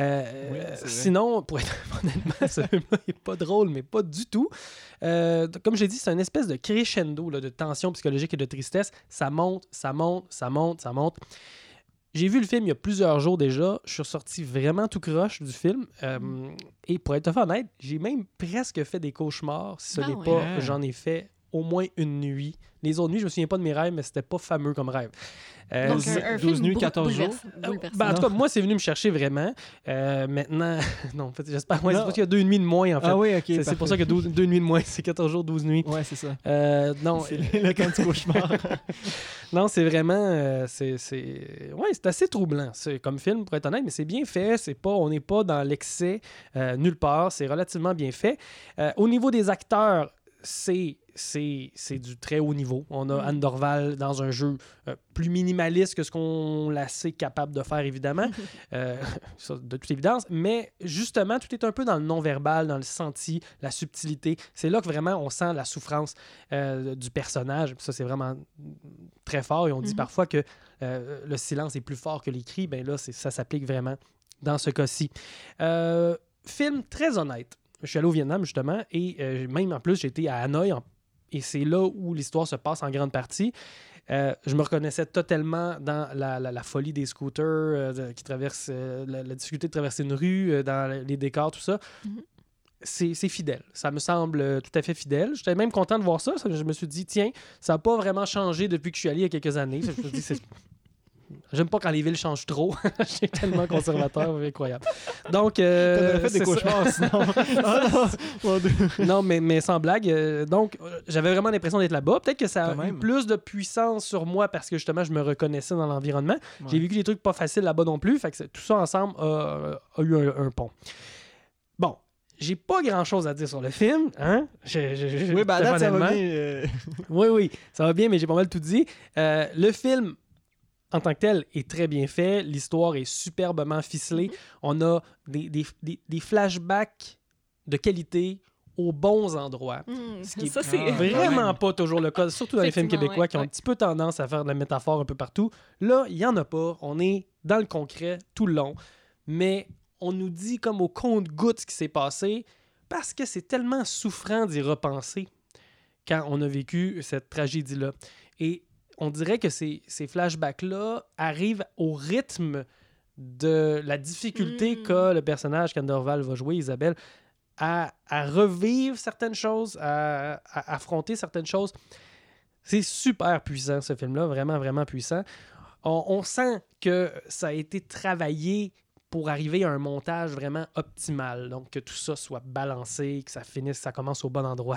Sinon, pour être honnêtement, ce film-là n'est pas drôle, mais pas du tout. Comme j'ai dit, c'est une espèce de crescendo là, de tension psychologique et de tristesse. Ça monte, ça monte, ça monte, ça monte. J'ai vu le film il y a plusieurs jours déjà. Je suis ressorti vraiment tout croche du film. Et pour être honnête, j'ai même presque fait des cauchemars. Si ce n'est pas, j'en ai fait au moins une nuit. Les autres nuits, je me souviens pas de mes rêves, mais c'était pas fameux comme rêve. Donc, un 12 nuits, 14 jours. En tout cas, moi, c'est venu me chercher vraiment. Maintenant, non, en fait, j'espère. Ouais, c'est parce qu'il y a 2 nuits de moins, en fait. Ah oui, OK. C'est pour ça que 2 nuits de moins, c'est 14 jours, 12 nuits. Ouais, c'est ça. Non, c'est le temps du cauchemar. Non, c'est vraiment... c'est assez troublant comme film, pour être honnête, mais c'est bien fait. On n'est pas dans l'excès nulle part. C'est relativement bien fait. Au niveau des acteurs, c'est du très haut niveau. On a Anne Dorval dans un jeu plus minimaliste que ce qu'on l'a assez capable de faire, évidemment, ça, de toute évidence, mais justement, tout est un peu dans le non-verbal, dans le senti, la subtilité. C'est là que vraiment on sent la souffrance du personnage. Ça, c'est vraiment très fort et on dit parfois que le silence est plus fort que les cris. Bien là, ça s'applique vraiment dans ce cas-ci. Film très honnête. Je suis allé au Vietnam, justement, et même en plus, j'ai été à Hanoï, et c'est là où l'histoire se passe en grande partie. Je me reconnaissais totalement dans la folie des scooters qui traversent, la difficulté de traverser une rue, dans les décors, tout ça. C'est fidèle. Ça me semble tout à fait fidèle. J'étais même content de voir ça. Je me suis dit, tiens, ça n'a pas vraiment changé depuis que je suis allé il y a quelques années. Je me dis, j'aime pas quand les villes changent trop. Je suis tellement conservateur, incroyable. Donc, t'aurais fait des cauchemars sinon. Non, mais sans blague. Donc, j'avais vraiment l'impression d'être là-bas. Peut-être que ça a eu plus de puissance sur moi parce que justement, je me reconnaissais dans l'environnement. Ouais. J'ai vécu des trucs pas faciles là-bas non plus. Fait que tout ça ensemble a eu un pont. Bon. J'ai pas grand-chose à dire sur le film. Hein? Oui, ben là, ça va bien. Oui, ça va bien, mais j'ai pas mal tout dit. Le film, en tant que tel, est très bien fait. L'histoire est superbement ficelée. On a des flashbacks de qualité aux bons endroits. Ce qui est vraiment pas toujours le cas, surtout dans les films québécois qui ont un petit peu tendance à faire de la métaphore un peu partout. Là, il y en a pas. On est dans le concret tout le long. Mais on nous dit comme au compte-gouttes ce qui s'est passé parce que c'est tellement souffrant d'y repenser quand on a vécu cette tragédie-là. Et on dirait que ces flashbacks-là arrivent au rythme de la difficulté qu'a le personnage qu'Anne Dorval va jouer, Isabelle, à revivre certaines choses, à affronter certaines choses. C'est super puissant, ce film-là, vraiment, vraiment puissant. On sent que ça a été travaillé pour arriver à un montage vraiment optimal. Donc, que tout ça soit balancé, que ça finisse, ça commence au bon endroit.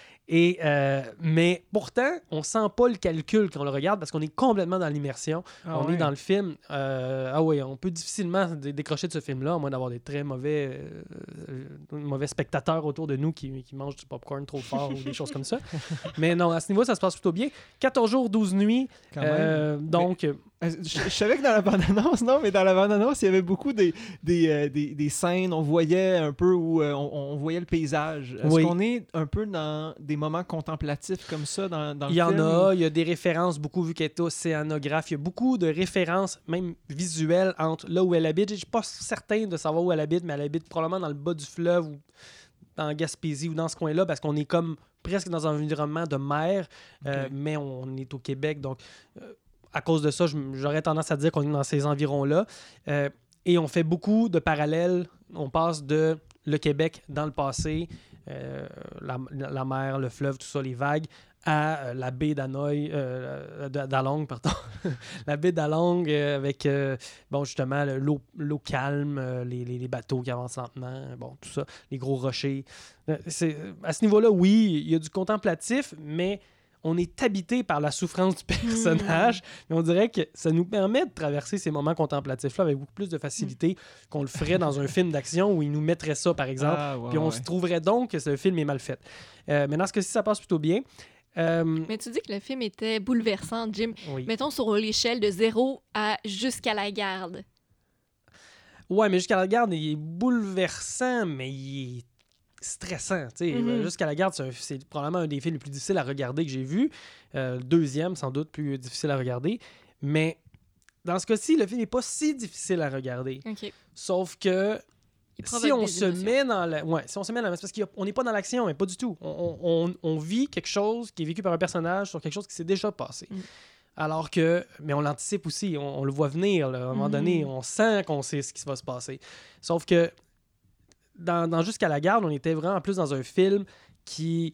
Mais pourtant, on sent pas le calcul quand on le regarde parce qu'on est complètement dans l'immersion. On est dans le film. On peut difficilement décrocher de ce film-là, à moins d'avoir des très mauvais spectateurs autour de nous qui mangent du popcorn trop fort ou des choses comme ça. Mais non, à ce niveau, ça se passe plutôt bien. 14 jours, 12 nuits. Quand même. Donc... Je savais que dans la bande-annonce, il y avait beaucoup des scènes, on voyait un peu où on voyait le paysage. Est-ce qu'on est un peu dans des moments contemplatifs comme ça dans le film? Il y a des références, beaucoup vu qu'elle est océanographe. Il y a beaucoup de références, même visuelles, entre là où elle habite. Je ne suis pas certain de savoir où elle habite, mais elle habite probablement dans le bas du fleuve ou en Gaspésie ou dans ce coin-là, parce qu'on est comme presque dans un environnement de mer, mais on est au Québec, donc... à cause de ça, j'aurais tendance à dire qu'on est dans ces environs-là. Et on fait beaucoup de parallèles. On passe de le Québec dans le passé, la mer, le fleuve, tout ça, les vagues, à la baie d'Hanoï, d'Along, pardon. La baie d'Along avec, justement, l'eau calme, les bateaux qui avancent lentement, tout ça, les gros rochers. À ce niveau-là, oui, il y a du contemplatif, mais... on est habité par la souffrance du personnage, mais on dirait que ça nous permet de traverser ces moments contemplatifs-là avec beaucoup plus de facilité qu'on le ferait dans un film d'action où il nous mettrait ça, par exemple, puis on se trouverait donc que ce film est mal fait. Mais dans ce cas-ci, ça passe plutôt bien. Mais tu dis que le film était bouleversant, Jim. Oui. Mettons sur l'échelle de 0 à jusqu'à la garde. Ouais, mais jusqu'à la garde, il est bouleversant, mais il est stressant. Jusqu'à la garde, c'est probablement un des films les plus difficiles à regarder que j'ai vu. Deuxième, sans doute, plus difficile à regarder. Mais dans ce cas-ci, le film n'est pas si difficile à regarder. Okay. Sauf que si on se met dans la... Ouais, si on se met dans la... Parce qu'on n'est pas dans l'action, mais pas du tout. On vit quelque chose qui est vécu par un personnage sur quelque chose qui s'est déjà passé. Alors que... Mais on l'anticipe aussi. On le voit venir, là, à un moment donné. On sent qu'on sait ce qui va se passer. Sauf que dans Jusqu'à la garde, on était vraiment plus dans un film qui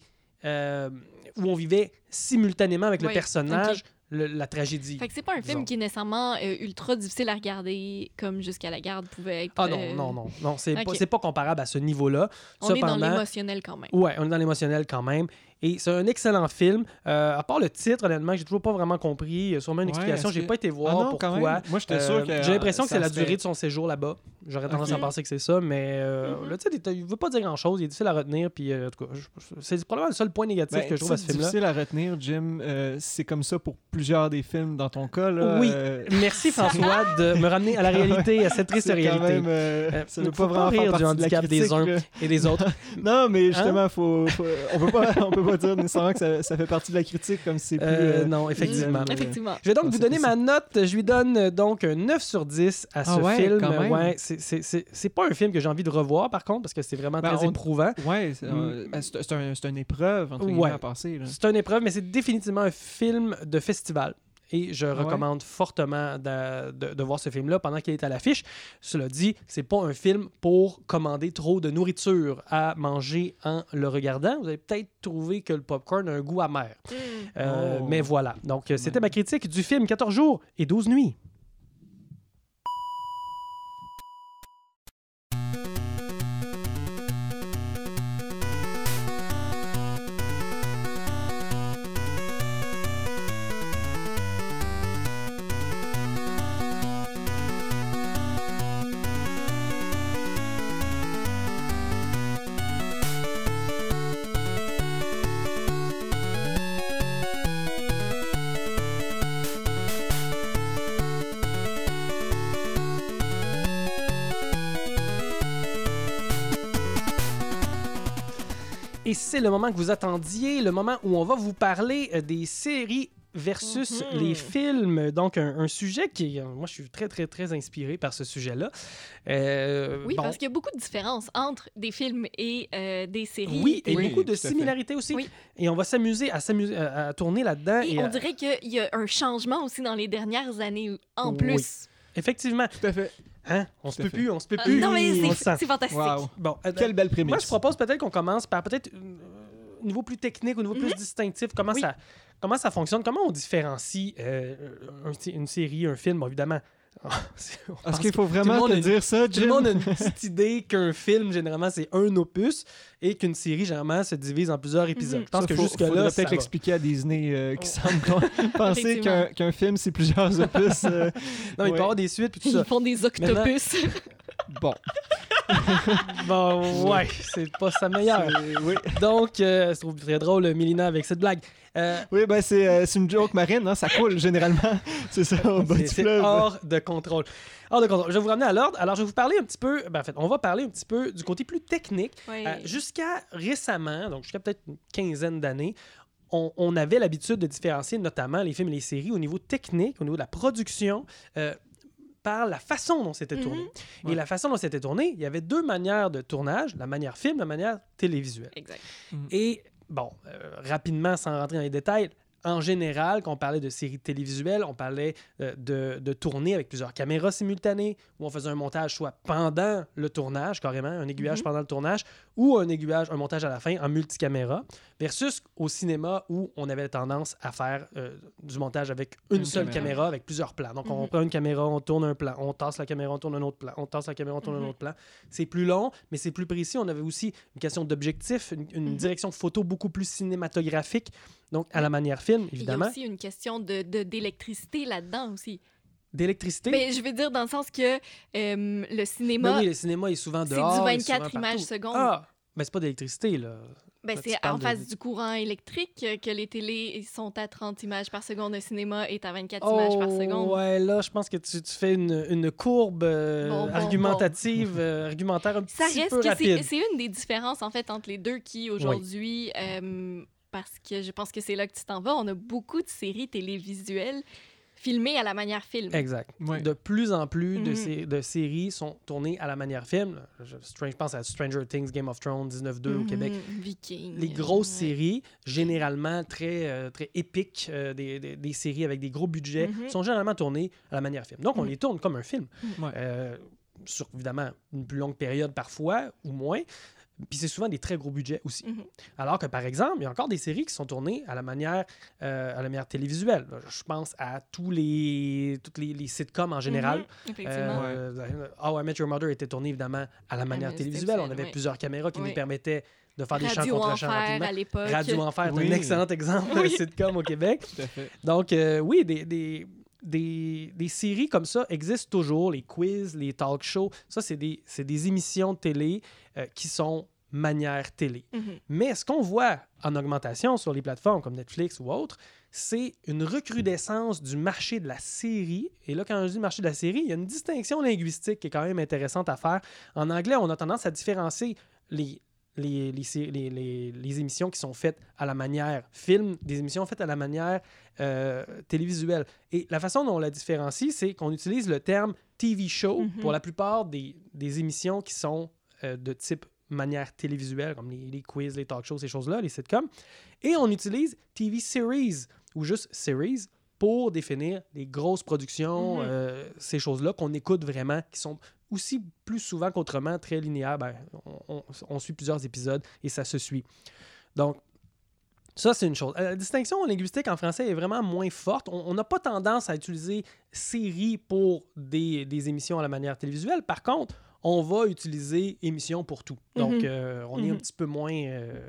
où on vivait simultanément avec le personnage la tragédie. Fait que c'est pas un film qui est nécessairement ultra difficile à regarder comme Jusqu'à la garde pouvait être. Ah non, c'est pas comparable à ce niveau-là. On est dans l'émotionnel quand même. Ouais, on est dans l'émotionnel quand même. Et c'est un excellent film. À part le titre, honnêtement, j'ai toujours pas vraiment compris. Il y a sûrement une explication. J'ai pas été voir pourquoi. Moi, j'étais sûr que... J'ai l'impression que c'est la durée de son séjour là-bas. J'aurais tendance à penser que c'est ça, mais là, tu sais, il veut pas dire grand-chose. Il est difficile à retenir. Puis, en tout cas, c'est probablement le seul point négatif que je trouve à ce film-là. C'est difficile à retenir, Jim. C'est comme ça pour plusieurs des films dans ton cas. Là, oui. Merci, François, de me ramener à la réalité, à cette triste réalité. Ça ne veut pas vraiment rire du handicap des uns et des autres. Non, mais justement, on peut pas dire nécessairement que ça fait partie de la critique comme si c'est plus... non, effectivement. Effectivement. Je vais donc vous donner ma note. Je lui donne donc un 9 sur 10 à ce film. Quand même. Ouais, c'est pas un film que j'ai envie de revoir, par contre, parce que c'est vraiment très éprouvant. Ouais, c'est une épreuve, entre guillemets, à passer. Là. C'est une épreuve, mais c'est définitivement un film de festival. Et je recommande fortement de voir ce film-là pendant qu'il est à l'affiche. Cela dit, c'est pas un film pour commander trop de nourriture à manger en le regardant. Vous allez peut-être trouver que le popcorn a un goût amer. Mais voilà. Donc, c'était ma critique du film 14 jours et 12 nuits. Et c'est le moment que vous attendiez, le moment où on va vous parler des séries versus les films. Donc, un sujet qui... moi, je suis très, très, très inspiré par ce sujet-là. Parce qu'il y a beaucoup de différences entre des films et des séries. Oui, et beaucoup de similarités aussi. Oui. Et on va s'amuser à tourner là-dedans. Et on dirait qu'il y a un changement aussi dans les dernières années en plus. Effectivement. Tout à fait. Hein? On se peut plus. Non, mais On le sent. c'est fantastique. Wow. Bon, Quelle belle prémisse. moi, je propose peut-être qu'on commence par peut-être au niveau plus technique, au niveau plus distinctif, comment ça fonctionne, comment on différencie une série, un film, bon, évidemment. Est-ce qu'il faut vraiment te dire ça, Tout Jim? le monde a une petite idée qu'un film, généralement, c'est un opus et qu'une série, généralement, se divise en plusieurs épisodes. Je pense que jusque-là, faudrait ça peut-être va. l'expliquer à Disney qui semble penser Effectivement. qu'un film, c'est plusieurs opus. Non, mais il peut y avoir des suites puis tout ça. Ils font des octopus. Bon. Bon, ouais, c'est pas sa meilleure. Oui. Donc, je trouve très drôle, Mélina, avec cette blague. Oui, ben c'est une joke marine, hein, ça coule généralement. C'est ça, au bas du C'est fleuve. hors de contrôle. Hors de contrôle. Je vais vous ramener à l'ordre. Alors, je vais vous parler un petit peu... en fait, on va parler un petit peu du côté plus technique. Oui. Jusqu'à récemment, donc jusqu'à peut-être une quinzaine d'années, on avait l'habitude de différencier notamment les films et les séries au niveau technique, au niveau de la production, par la façon dont c'était tourné. Et la façon dont c'était tourné, il y avait deux manières de tournage, la manière film, la manière télévisuelle. Exact. Et bon, rapidement, sans rentrer dans les détails, en général, quand on parlait de séries télévisuelles, on parlait de tourner avec plusieurs caméras simultanées, où on faisait un montage soit pendant le tournage, carrément, un aiguillage pendant le tournage, ou un montage à la fin en multicaméra, versus au cinéma où on avait tendance à faire du montage avec une seule caméra, avec plusieurs plans. Donc, on prend une caméra, on tourne un plan, on tasse la caméra, on tourne un autre plan, on tasse la caméra, on tourne un autre plan. C'est plus long, mais c'est plus précis. On avait aussi une question d'objectif, une direction photo beaucoup plus cinématographique, donc à la manière film, évidemment. Il y a aussi une question d'électricité là-dedans aussi. D'électricité? Mais je veux dire dans le sens que le cinéma... Ben oui, le cinéma est souvent dehors. C'est du 24 images secondes. Ah! Ben c'est pas d'électricité, là. Ben, Là, c'est tu parles en face du courant électrique que les télés sont à 30 images par seconde. Le cinéma est à 24 images par seconde. Ouais, là, je pense que tu fais une courbe argumentative, argumentaire un Ça petit reste peu que rapide. c'est une des différences, en fait, entre les deux qui, aujourd'hui... parce que je pense que c'est là que tu t'en vas. On a beaucoup de séries télévisuelles filmées à la manière film. Exact. Ouais. De plus en plus de séries sont tournées à la manière film. Je pense à Stranger Things, Game of Thrones, 19-2 au Québec. Vikings. Les grosses séries, généralement très épiques, des séries avec des gros budgets, sont généralement tournées à la manière film. Donc, on les tourne comme un film. Sur, évidemment, une plus longue période parfois, ou moins. Puis c'est souvent des très gros budgets aussi. Alors que, par exemple, il y a encore des séries qui sont tournées à la manière télévisuelle. Je pense à toutes les sitcoms en général. Effectivement. How I Met Your Mother était tourné, évidemment, à la manière télévisuelle. On avait plusieurs caméras qui nous permettaient de faire des chants contre chants rapidement. À l'époque. Radio Enfer est un excellent exemple de sitcom au Québec. Tout à fait. Donc, oui, des séries comme ça existent toujours, les quiz, les talk shows. Ça, c'est des émissions de télé qui sont manière télé. Mais ce qu'on voit en augmentation sur les plateformes comme Netflix ou autres, c'est une recrudescence du marché de la série. Et là, quand je dis marché de la série, il y a une distinction linguistique qui est quand même intéressante à faire. En anglais, on a tendance à différencier les émissions qui sont faites à la manière film, des émissions faites à la manière télévisuelle. Et la façon dont on la différencie, c'est qu'on utilise le terme TV show pour la plupart des émissions qui sont de type manière télévisuelle, comme les quiz, les talk shows, ces choses-là, les sitcoms. Et on utilise TV series, ou juste series, pour définir les grosses productions, ces choses-là qu'on écoute vraiment, qui sont aussi plus souvent qu'autrement très linéaires. Ben, on suit plusieurs épisodes et ça se suit. Donc, ça, c'est une chose. La distinction linguistique en français est vraiment moins forte. On n'a pas tendance à utiliser série pour des émissions à la manière télévisuelle. Par contre, on va utiliser émission pour tout. Donc, on est un petit peu moins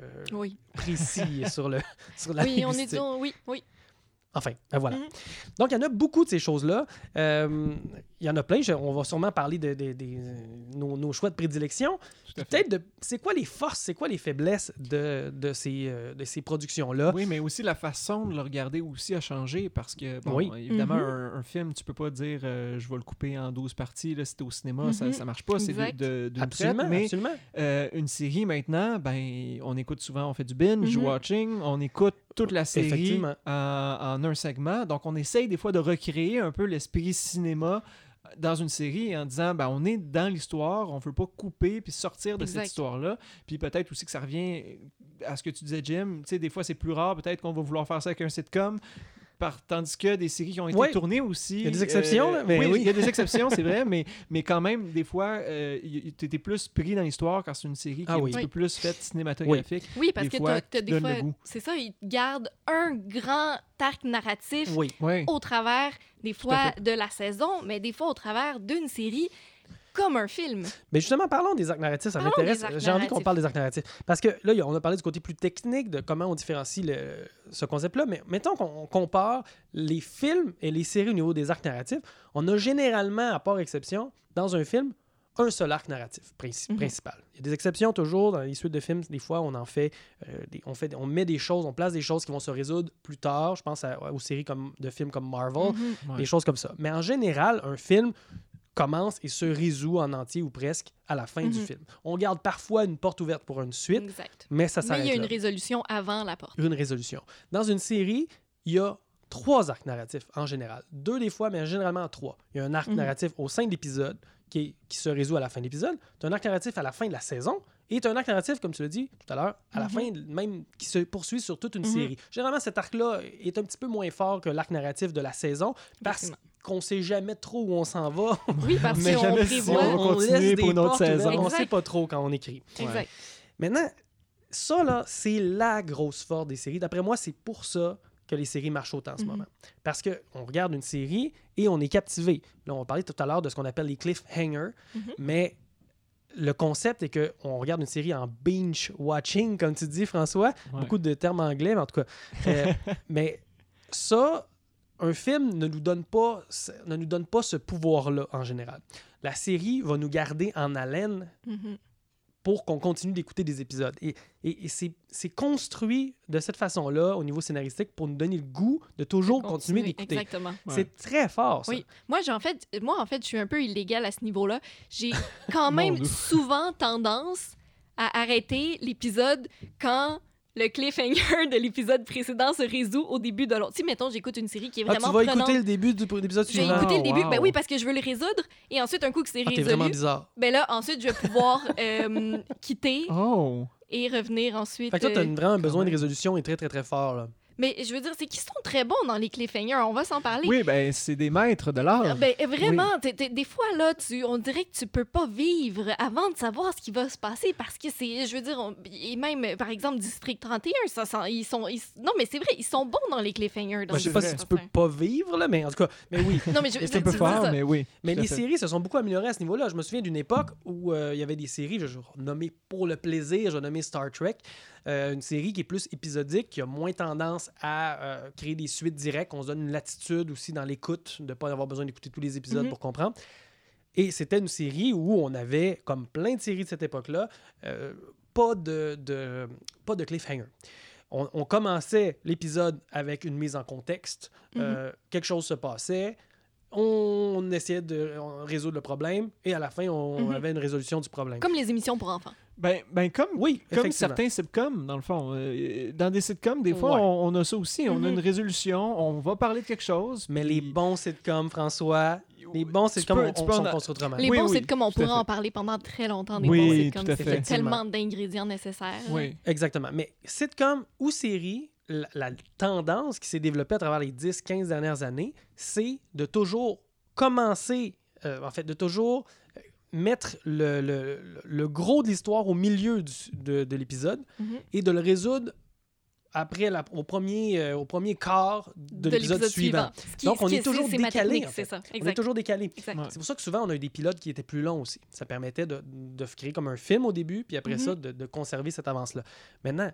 précis sur la linguistique. Oui. Enfin, ben voilà. Donc, il y en a beaucoup de ces choses-là. Il y en a plein. On va sûrement parler de nos choix de prédilection. Peut-être c'est quoi les forces, c'est quoi les faiblesses de ces productions-là. Oui, mais aussi la façon de le regarder aussi a changé parce que, bon, évidemment, un film, tu peux pas dire je vais le couper en 12 parties. Là, si t'es au cinéma, ça marche pas. C'est d'une traite. Mais une série, maintenant, ben, on écoute souvent, on fait du binge-watching, on écoute toute la série en un segment. Donc, on essaye des fois de recréer un peu l'esprit cinéma dans une série en disant, ben, on est dans l'histoire, on ne veut pas couper puis sortir de cette histoire-là. Puis peut-être aussi que ça revient à ce que tu disais, Jim. Tu sais, des fois, c'est plus rare. Peut-être qu'on va vouloir faire ça avec un sitcom. Tandis que des séries qui ont été Ouais. tournées aussi... Il y a des exceptions, là, mais oui. il y a des exceptions, c'est vrai, mais quand même, des fois, tu étais plus pris dans l'histoire quand c'est une série qui est un petit peu plus faite cinématographique. Oui, parce que fois, t'as qui des donne fois... le goût. C'est ça, ils gardent un grand arc narratif Oui. au travers, des fois, de la saison, mais des fois au travers d'une série comme un film. Mais justement, parlons des arcs narratifs, ça Parlons m'intéresse. des arcs J'ai envie qu'on narratifs. parle des arcs narratifs. Parce que là, on a parlé du côté plus technique de comment on différencie ce concept-là, mais mettons qu'on compare les films et les séries au niveau des arcs narratifs, on a généralement, à part exception, dans un film, un seul arc narratif principal. Il y a des exceptions toujours dans les suites de films. Des fois, on en fait, on met des choses, on place des choses qui vont se résoudre plus tard. Je pense aux séries de films comme Marvel, des choses comme ça. Mais en général, un film commence et se résout en entier ou presque à la fin du film. On garde parfois une porte ouverte pour une suite, mais ça s'arrête Mais il y a là. une résolution avant la porte. Une résolution. Dans une série, il y a 3 arcs narratifs en général. 2 des fois, mais généralement 3. Il y a un arc narratif au sein de l'épisode qui se résout à la fin de l'épisode. Tu as un arc narratif à la fin de la saison. Et tu as un arc narratif, comme tu l'as dit tout à l'heure, à la fin, même qui se poursuit sur toute une série. Généralement, cet arc-là est un petit peu moins fort que l'arc narratif de la saison parce qu'on ne sait jamais trop où on s'en va. Oui, parce mais qu'on jamais prévoit... si on va on continuer laisse pour des une autre portes ouvertes, saison. on ne Exact. sait pas trop quand on écrit. Exact. Maintenant, ça, là, c'est la grosse force des séries. D'après moi, c'est pour ça que les séries marchent autant en ce moment. Parce qu'on regarde une série et on est captivé. Là, on parlait tout à l'heure de ce qu'on appelle les cliffhangers, mais le concept est qu'on regarde une série en binge-watching, comme tu dis, François. Ouais. Beaucoup de termes anglais, mais en tout cas. Mais ça, un film ne nous donne pas ce pouvoir-là, en général. La série va nous garder en haleine pour qu'on continue d'écouter des épisodes. Et c'est construit de cette façon-là, au niveau scénaristique, pour nous donner le goût de toujours continuer d'écouter. Exactement. C'est très fort, ça. Oui. Moi, en fait, je suis un peu illégale à ce niveau-là. J'ai quand même souvent tendance à arrêter l'épisode quand le cliffhanger de l'épisode précédent se résout au début de l'autre. Si, mettons, j'écoute une série qui est vraiment tu vas prenante. écouter le début de l'épisode Je vais suivant. écouter le début, wow. ben oui, parce que je veux le résoudre. Et ensuite, un coup que c'est T'es résolu, vraiment bizarre. ben là, ensuite, je vais pouvoir quitter Oh! et revenir ensuite. Fait que toi, t'as vraiment besoin de résolution et très, très, très fort, là. Mais je veux dire, c'est qu'ils sont très bons dans les cliffhangers. On va s'en parler. Oui, ben c'est des maîtres de l'art. Ben, vraiment, des fois, là, on dirait que tu peux pas vivre avant de savoir ce qui va se passer parce que c'est, je veux dire, et même, par exemple, District 31, non, mais c'est vrai, ils sont bons dans les cliffhangers. Je sais pas si tu peux pas vivre, là, mais en tout cas, mais oui. Non, mais C'est un peu fort, mais oui. Mais tout à les fait. séries se sont beaucoup améliorées à ce niveau-là. Je me souviens d'une époque où il y avait des séries, je vais nommer pour le plaisir, je vais nommer Star Trek, une série qui est plus épisodique, qui a moins tendance à créer des suites directes. On se donne une latitude aussi dans l'écoute, de ne pas avoir besoin d'écouter tous les épisodes pour comprendre. Et c'était une série où on avait, comme plein de séries de cette époque-là, pas de cliffhanger. On commençait l'épisode avec une mise en contexte. Quelque chose se passait. On essayait de résoudre le problème et à la fin, on avait une résolution du problème. Comme les émissions pour enfants. Ben comme effectivement. certains sitcoms, dans le fond. Dans des sitcoms, des fois, Ouais. on a ça aussi. On a une résolution, on va parler de quelque chose. Mais puis- les bons sitcoms, François, les bons sitcoms, peux- on tu peux sont en- construits autrement. Les Oui, bons oui, sitcoms, on tout à pourrait fait. en parler pendant très longtemps des Oui, bons tout sitcoms. à C'est fait. tellement d'ingrédients nécessaires. Oui. Exactement. Mais sitcom ou série, la tendance qui s'est développée à travers les 10-15 dernières années, c'est de toujours commencer, de toujours mettre le gros de l'histoire au milieu de l'épisode et de le résoudre après au premier quart de l'épisode suivant. Donc, on est toujours décalé. En fait. C'est ça. On est Exact. toujours décalé. Exact. C'est pour ça que souvent, on a eu des pilotes qui étaient plus longs aussi. Ça permettait de créer comme un film au début, puis après ça, de conserver cette avance-là. Maintenant,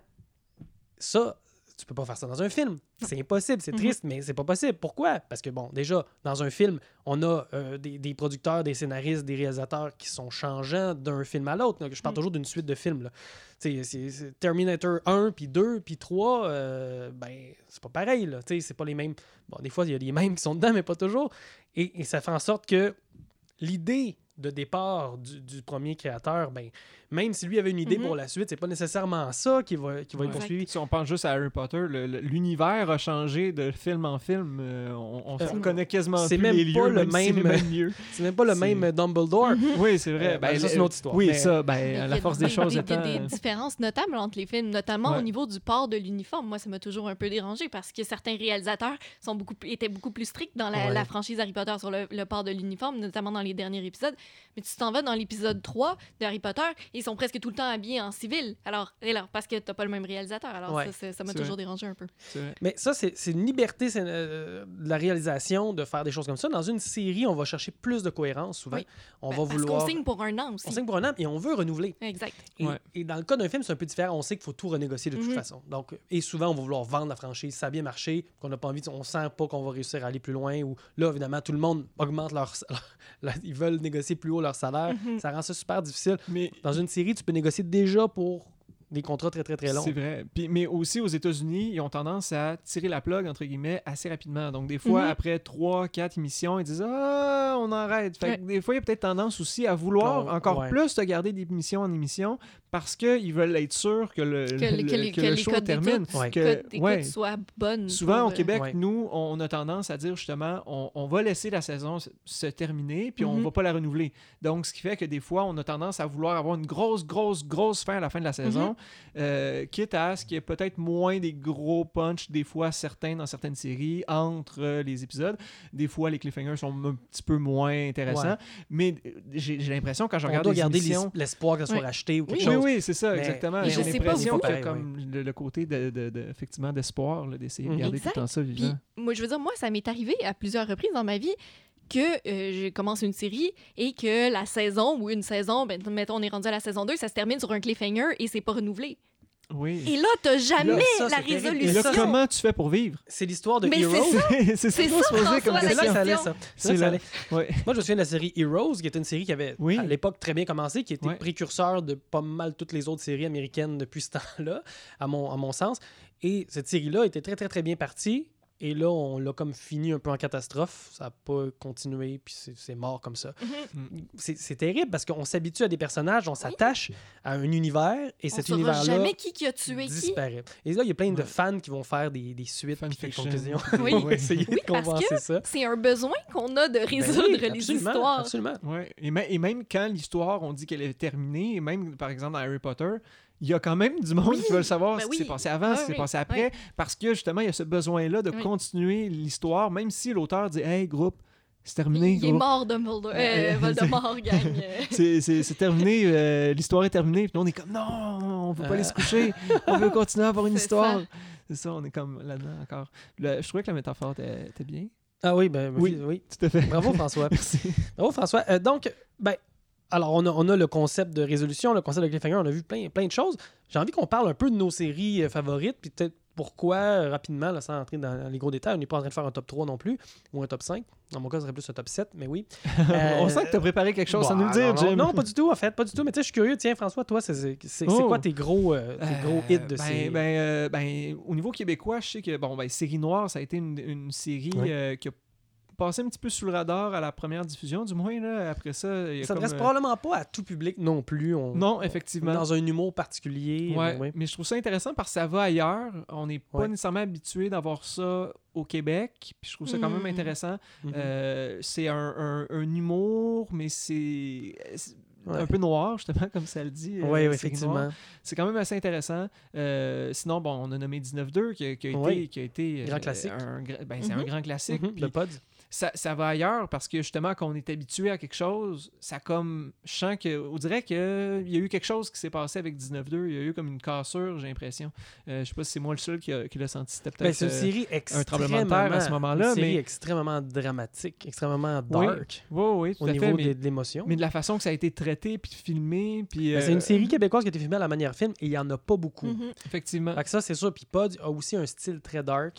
ça, tu peux pas faire ça dans un film. C'est impossible, c'est triste, mais c'est pas possible. Pourquoi? Parce que, bon, déjà, dans un film, on a des producteurs, des scénaristes, des réalisateurs qui sont changeants d'un film à l'autre. Je parle toujours d'une suite de films. Là. C'est Terminator 1, puis 2, puis 3, ben, c'est pas pareil. Là. C'est pas les mêmes. Bon, des fois, il y a les mêmes qui sont dedans, mais pas toujours. Et ça fait en sorte que l'idée de départ du premier créateur, ben, même si lui avait une idée pour la suite, c'est pas nécessairement ça qui va être poursuivi. Si on pense juste à Harry Potter, l'univers a changé de film en film. On se reconnaît quasiment plus les lieux, c'est les mêmes lieux. C'est même pas le même Dumbledore. Oui, c'est vrai. Ça, c'est une autre histoire. Oui, mais... ça, la force des choses étant... Il y a des différences notables entre les films, notamment au niveau du port de l'uniforme. Moi, ça m'a toujours un peu dérangé parce que certains réalisateurs étaient beaucoup plus stricts dans la franchise Harry Potter sur le port de l'uniforme, notamment dans les derniers épisodes. Mais tu t'en vas dans l'épisode 3 de Harry Potter, ils sont presque tout le temps habillés en civil. Alors parce que t'as pas le même réalisateur. Alors ça m'a toujours dérangé un peu. Mais ça, c'est une liberté de la réalisation de faire des choses comme ça. Dans une série, on va chercher plus de cohérence souvent. Oui. On va parce vouloir... qu'on signe pour un an aussi. On signe pour un an et on veut renouveler. Exact. Et dans le cas d'un film, c'est un peu différent. On sait qu'il faut tout renégocier de toute façon. Donc, et souvent, on va vouloir vendre la franchise. Ça a bien marché, qu'on n'a pas envie, on sent pas qu'on va réussir à aller plus loin. Ou là, évidemment, tout le monde augmente ils veulent négocier plus haut leur salaire. Ça rend ça super difficile. Mais dans une série, tu peux négocier déjà pour des contrats très, très, très longs. C'est vrai. Mais aussi, aux États-Unis, ils ont tendance à tirer la plug, entre guillemets, assez rapidement. Donc, des fois, après 3-4 émissions, ils disent « Ah, on arrête ». Fait que des fois, il y a peut-être tendance aussi à vouloir encore plus te garder d'émission en émission parce qu'ils veulent être sûrs que le show termine. Que les codes soient bonnes. Souvent, au Québec, nous, on a tendance à dire justement, on va laisser la saison se terminer, puis on va pas la renouveler. Donc, ce qui fait que des fois, on a tendance à vouloir avoir une grosse fin à la fin de la saison, quitte à ce qu'il y ait peut-être moins des gros punchs, des fois, dans certaines séries, entre les épisodes. Des fois, les cliffhangers sont un petit peu moins intéressants. Mais j'ai l'impression, quand je regarde les émissions... On doit garder l'espoir que ça soit racheté ou quelque chose. Oui, c'est ça, exactement. J'ai l'impression qu'il y a comme le côté effectivement d'espoir, d'essayer de garder tout le temps ça vivant. Puis, moi, je veux dire, ça m'est arrivé à plusieurs reprises dans ma vie que je commence une série et que la saison ou une saison, mettons, on est rendu à la saison 2, ça se termine sur un cliffhanger et c'est pas renouvelé. Oui. Et là, t'as jamais la résolution. Et là, comment tu fais pour vivre? C'est l'histoire de Heroes. C'est ça qu'il faut se poser comme question. C'est là que ça allait, ça. C'est là. Moi, je me souviens de la série Heroes, qui était une série qui avait, à l'époque, très bien commencé, qui était précurseur de pas mal toutes les autres séries américaines depuis ce temps-là, à mon sens. Et cette série-là était très, très, très bien partie. Et là, on l'a comme fini un peu en catastrophe. Ça n'a pas continué, puis c'est mort comme ça. C'est terrible parce qu'on s'habitue à des personnages, on s'attache à un univers, et cet univers-là... On ne saura jamais qui a tué disparaît. Et là, il y a plein de fans qui vont faire des suites, des conclusions. Oui, essayer de compenser ça. C'est un besoin qu'on a de résoudre les histoires. Absolument. Ouais. Et même quand l'histoire, on dit qu'elle est terminée, et même, par exemple, dans Harry Potter... Il y a quand même du monde qui veut savoir ce qui s'est passé avant, ce qui s'est passé après, parce que justement, il y a ce besoin-là de continuer l'histoire, même si l'auteur dit « Hey, groupe, c'est terminé. » Il est mort, Voldemort gagne. C'est terminé, l'histoire est terminée. Puis nous, on est comme « Non, on veut pas aller se coucher, on veut continuer à avoir une histoire. » C'est ça, on est comme là-dedans encore. Je trouvais que la métaphore était bien. Ah oui, oui, tout à fait. Bravo, François. Merci. Bravo, François. Alors, on a le concept de résolution, le concept de cliffhanger, on a vu plein de choses. J'ai envie qu'on parle un peu de nos séries favorites, puis peut-être pourquoi, rapidement, là, sans entrer dans les gros détails, on n'est pas en train de faire un top 3 non plus, ou un top 5. Dans mon cas, ce serait plus un top 7, mais oui. On sent que tu as préparé quelque chose sans nous le dire, Jim. Non, pas du tout, en fait, pas du tout. Mais tu sais, je suis curieux. Tiens, François, toi, c'est quoi tes gros hits de séries? Au niveau québécois, je sais que, Série Noire, ça a été une série qui a passé un petit peu sous le radar à la première diffusion, du moins. Là. Après ça, il y a ça ne reste probablement pas à tout public non plus. Non, effectivement. Dans un humour particulier. Mais je trouve ça intéressant parce que ça va ailleurs. On n'est pas nécessairement habitué d'avoir ça au Québec. Puis je trouve ça quand même intéressant. C'est un humour, mais c'est un peu noir, justement, comme ça le dit. Oui, effectivement. C'est quand même assez intéressant. Sinon, on a nommé 19-2 qui a été grand classique. C'est un grand classique. Le pod. Ça va ailleurs parce que justement, quand on est habitué à quelque chose, ça comme. Je sens qu'on dirait qu'il y a eu quelque chose qui s'est passé avec 19-2. Il y a eu comme une cassure, j'ai l'impression. Je sais pas si c'est moi le seul qui l'a senti. C'était peut-être c'est une série un tremblement de terre à ce moment-là. Une série extrêmement dramatique, extrêmement dark. Oui, tout au à niveau fait. de l'émotion. Mais de la façon que ça a été traité puis filmé. Puis, c'est une série québécoise qui a été filmée à la manière film et il n'y en a pas beaucoup. Effectivement. Fait que ça, c'est sûr. Puis Pod a aussi un style très dark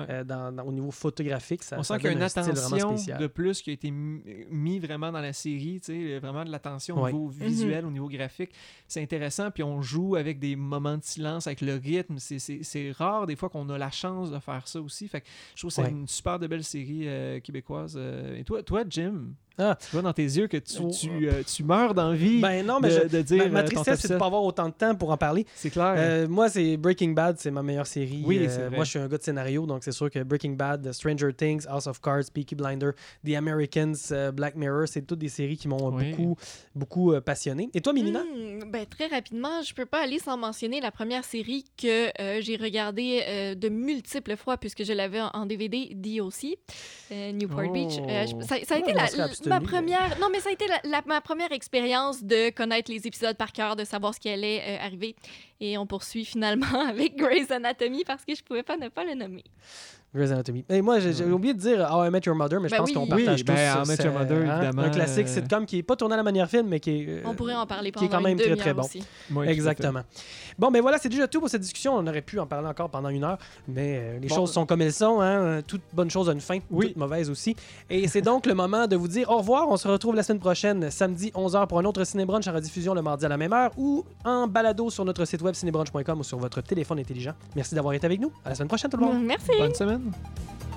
au niveau photographique. On sent qu'il y a une attention de plus qui a été mis vraiment dans la série, vraiment de l'attention au niveau visuel, au niveau graphique. C'est intéressant, puis on joue avec des moments de silence, avec le rythme. C'est rare des fois qu'on a la chance de faire ça aussi. Fait que je trouve que c'est une super de belle série québécoise. Et toi, Jim? Tu vois dans tes yeux que tu meurs d'envie Ben non, mais de dire ma ton tristesse, top c'est de 7. pas avoir autant de temps pour en parler. C'est clair. Moi, c'est Breaking Bad, c'est ma meilleure série. Oui, c'est vrai. Moi, je suis un gars de scénario, donc c'est sûr que Breaking Bad, Stranger Things, House of Cards, Peaky Blinders, The Americans, Black Mirror, c'est toutes des séries qui m'ont beaucoup passionné. Et toi, Mélina? Ben, très rapidement, je peux pas aller sans mentionner la première série que j'ai regardée de multiples fois puisque je l'avais en DVD, DOC, Newport Beach. Ça a été ma première... Non, mais ça a été ma première expérience de connaître les épisodes par cœur, de savoir ce qui allait arriver. Et on poursuit finalement avec Grey's Anatomy parce que je pouvais pas ne pas le nommer. Grey's Anatomy. Et moi, j'ai oublié de dire How I Met Your Mother, mais je pense qu'on partage tous. How I Met Your Mother, évidemment. Un classique sitcom qui n'est pas tourné à la manière film, mais qui est... on pourrait en parler qui est pendant quand même une très, très bon. aussi. Oui, exactement. Bon, ben voilà, c'est déjà tout pour cette discussion. On aurait pu en parler encore pendant 1 heure, mais les choses sont comme elles sont. Hein? Toute bonne chose a une fin, toute mauvaise aussi. Et c'est donc le moment de vous dire au revoir. On se retrouve la semaine prochaine, samedi 11h, pour un autre Cinébrunch en rediffusion le mardi à la même heure ou en balado sur notre site web cinébrunch.com ou sur votre téléphone intelligent. Merci d'avoir été avec nous. À la semaine prochaine, tout le monde. Merci. Bonne semaine.